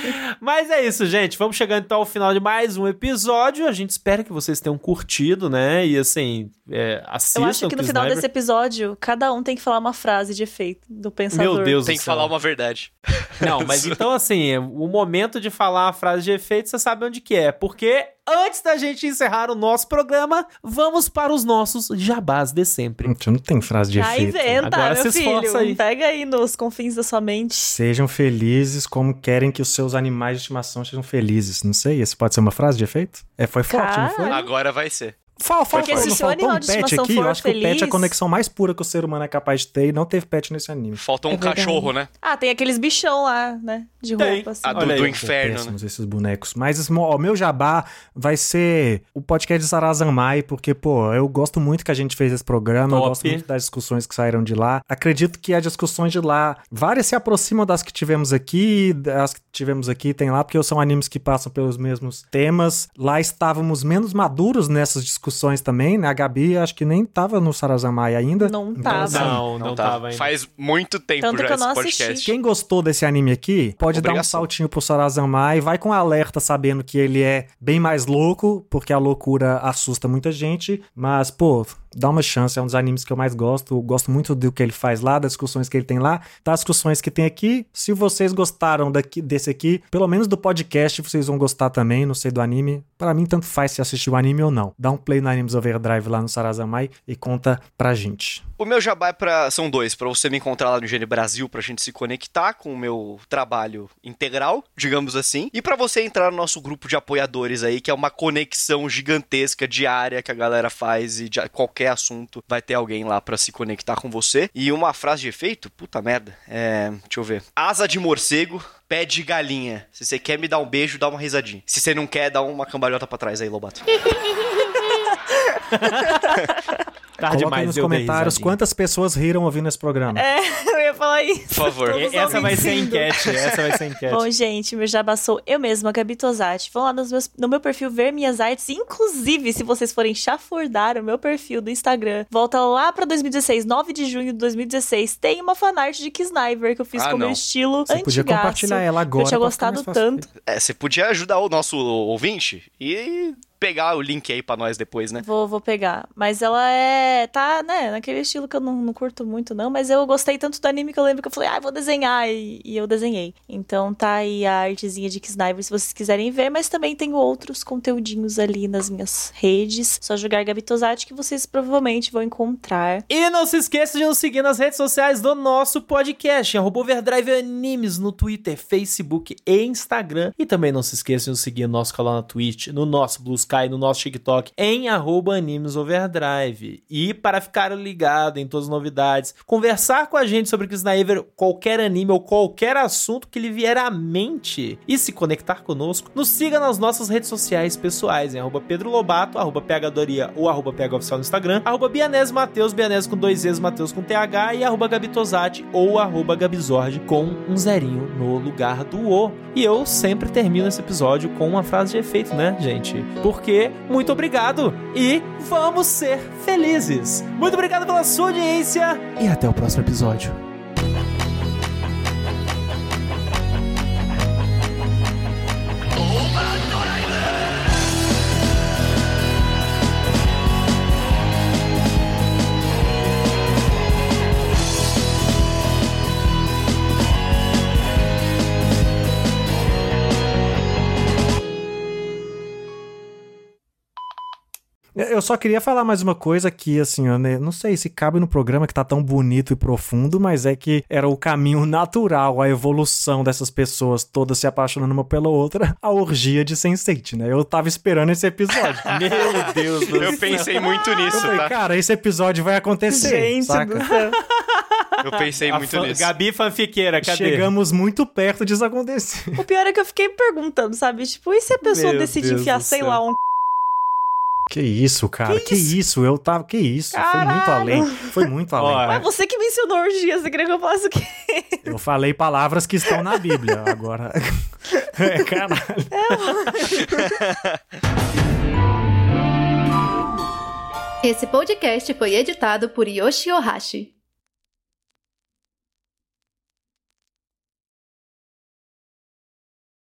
Mas é isso, gente. Vamos chegando então ao final de mais um episódio. A gente espera que vocês tenham curtido, né? E assim, assistam. Eu acho que no final desse episódio, cada um tem que falar uma frase de efeito do pensador. Meu Deus Tem do que céu. falar uma verdade. Não, mas então assim, o momento de falar a frase de efeito, você sabe onde que é. Porque antes da gente encerrar o nosso programa, vamos para os nossos jabás de sempre. Gente, não tem frase de Já efeito. inventa, Agora meu se esforça filho. aí. Pega aí nos confins da sua mente. Sejam felizes como querem que os seus animais de estimação sejam felizes. Não sei, esse pode ser uma frase de efeito? Foi forte, não foi? Caralho. Agora vai ser. Porque se não seu faltou animal um de pet estimação aqui? for Eu acho que o pet é a feliz- conexão mais pura que o ser humano é capaz de ter e não teve pet nesse anime. Falta um É verdade. cachorro, né? Ah, tem aqueles bichão lá, né? De Tem. roupa, assim. A do, Olha aí. do inferno, né? Péssimos esses bonecos. Mas o meu jabá vai ser o podcast de Sarazanmai, porque, eu gosto muito que a gente fez esse programa, eu Top. gosto muito das discussões que saíram de lá. Acredito que as discussões de lá, várias se aproximam das que tivemos aqui, das que tivemos aqui tem lá, porque são animes que passam pelos mesmos temas. Lá estávamos menos maduros nessas discussões também, né? A Gabi, acho que nem tava no Sarazanmai ainda. Não Então, tava. assim, Não tava ainda. Faz muito tempo Tanto já que eu esse não podcast. assisti. Quem gostou desse anime aqui, pode dar um Obrigação. saltinho pro Sarazanmai, vai com alerta sabendo que ele é bem mais louco, porque a loucura assusta muita gente, mas, dá uma chance, é um dos animes que eu mais gosto, eu gosto muito do que ele faz lá, das discussões que ele tem lá, das discussões que tem aqui. Se vocês gostaram desse aqui, pelo menos do podcast, vocês vão gostar também, não sei do anime. Pra mim, tanto faz se assistir o anime ou não. Dá um play no Animes Overdrive lá no Sarazanmai e conta pra gente. O meu jabá são dois, pra você me encontrar lá no Higiene Brasil, pra gente se conectar com o meu trabalho integral, digamos assim, e pra você entrar no nosso grupo de apoiadores aí, que é uma conexão gigantesca diária que a galera faz e de qualquer assunto vai ter alguém lá pra se conectar com você. E uma frase de efeito, puta merda, deixa eu ver. Asa de morcego, pé de galinha. Se você quer me dar um beijo, dá uma risadinha. Se você não quer, dá uma cambalhota pra trás aí, Lobato. Coloquem nos comentários quantas pessoas riram ouvindo esse programa. Eu ia falar isso. Por favor. Essa vai ser a enquete. Bom, gente, meu jabá sou eu mesma, Gabi Tosati. Vão lá no meu perfil ver minhas artes. Inclusive, se vocês forem chafurdar o meu perfil do Instagram, volta lá pra 2016, 9 de junho de 2016. Tem uma fanart de Kisniver que eu fiz com o meu estilo antigaço. Você podia compartilhar ela agora. Eu tinha gostado tanto. Você podia ajudar o nosso ouvinte e pegar o link aí pra nós depois, né? Vou pegar. Mas ela tá, né, naquele estilo que eu não curto muito, não. Mas eu gostei tanto do anime que eu lembro que eu falei, vou desenhar. E eu desenhei. Então tá aí a artezinha de Kisniver, se vocês quiserem ver. Mas também tenho outros conteúdinhos ali nas minhas redes. Só jogar Gabi Tosati que vocês provavelmente vão encontrar. E não se esqueça de nos seguir nas redes sociais do nosso podcast, @Overdrive Animes, no Twitter, Facebook e Instagram. E também não se esqueça de nos seguir no nosso canal na Twitch, no nosso Blue Sky, no nosso TikTok, em @AnimesOverdrive. E para ficar ligado em todas as novidades, conversar com a gente sobre Kisniver, qualquer anime ou qualquer assunto que lhe vier à mente e se conectar conosco, nos siga nas nossas redes sociais pessoais, em @PedroLobato, @PHDoria ou @PHOficial no Instagram, @Bianese Mateus, Bianese com 2 Z's, Mateus com TH e @Gabitosati ou @Gabizord com um zerinho no lugar do O. E eu sempre termino esse episódio com uma frase de efeito, né, gente? Porque muito obrigado e vamos ser felizes. Muito obrigado pela sua audiência e até o próximo episódio. Eu só queria falar mais uma coisa que, assim, eu não sei se cabe no programa que tá tão bonito e profundo, mas é que era o caminho natural, a evolução dessas pessoas todas se apaixonando uma pela outra, a orgia de Sense8, né? Eu tava esperando esse episódio. Meu Deus do céu. Eu pensei muito nisso, Eu falei, tá? cara, esse episódio vai acontecer, Gente saca? do céu. Eu pensei muito nisso. Gabi fanfiqueira, cadê? Chegamos muito perto disso acontecer. O pior é que eu fiquei perguntando, sabe? Tipo, e se a pessoa Meu decide Deus enfiar, do sei céu. lá, um... Que isso, cara? Que isso? Eu tava... Que isso? Foi muito além. Foi muito além. Ó, Mas você que mencionou orgia, você queria que eu falasse o quê? Eu falei palavras que estão na Bíblia. Agora... caralho. Esse podcast foi editado por Yoshi Ohashi.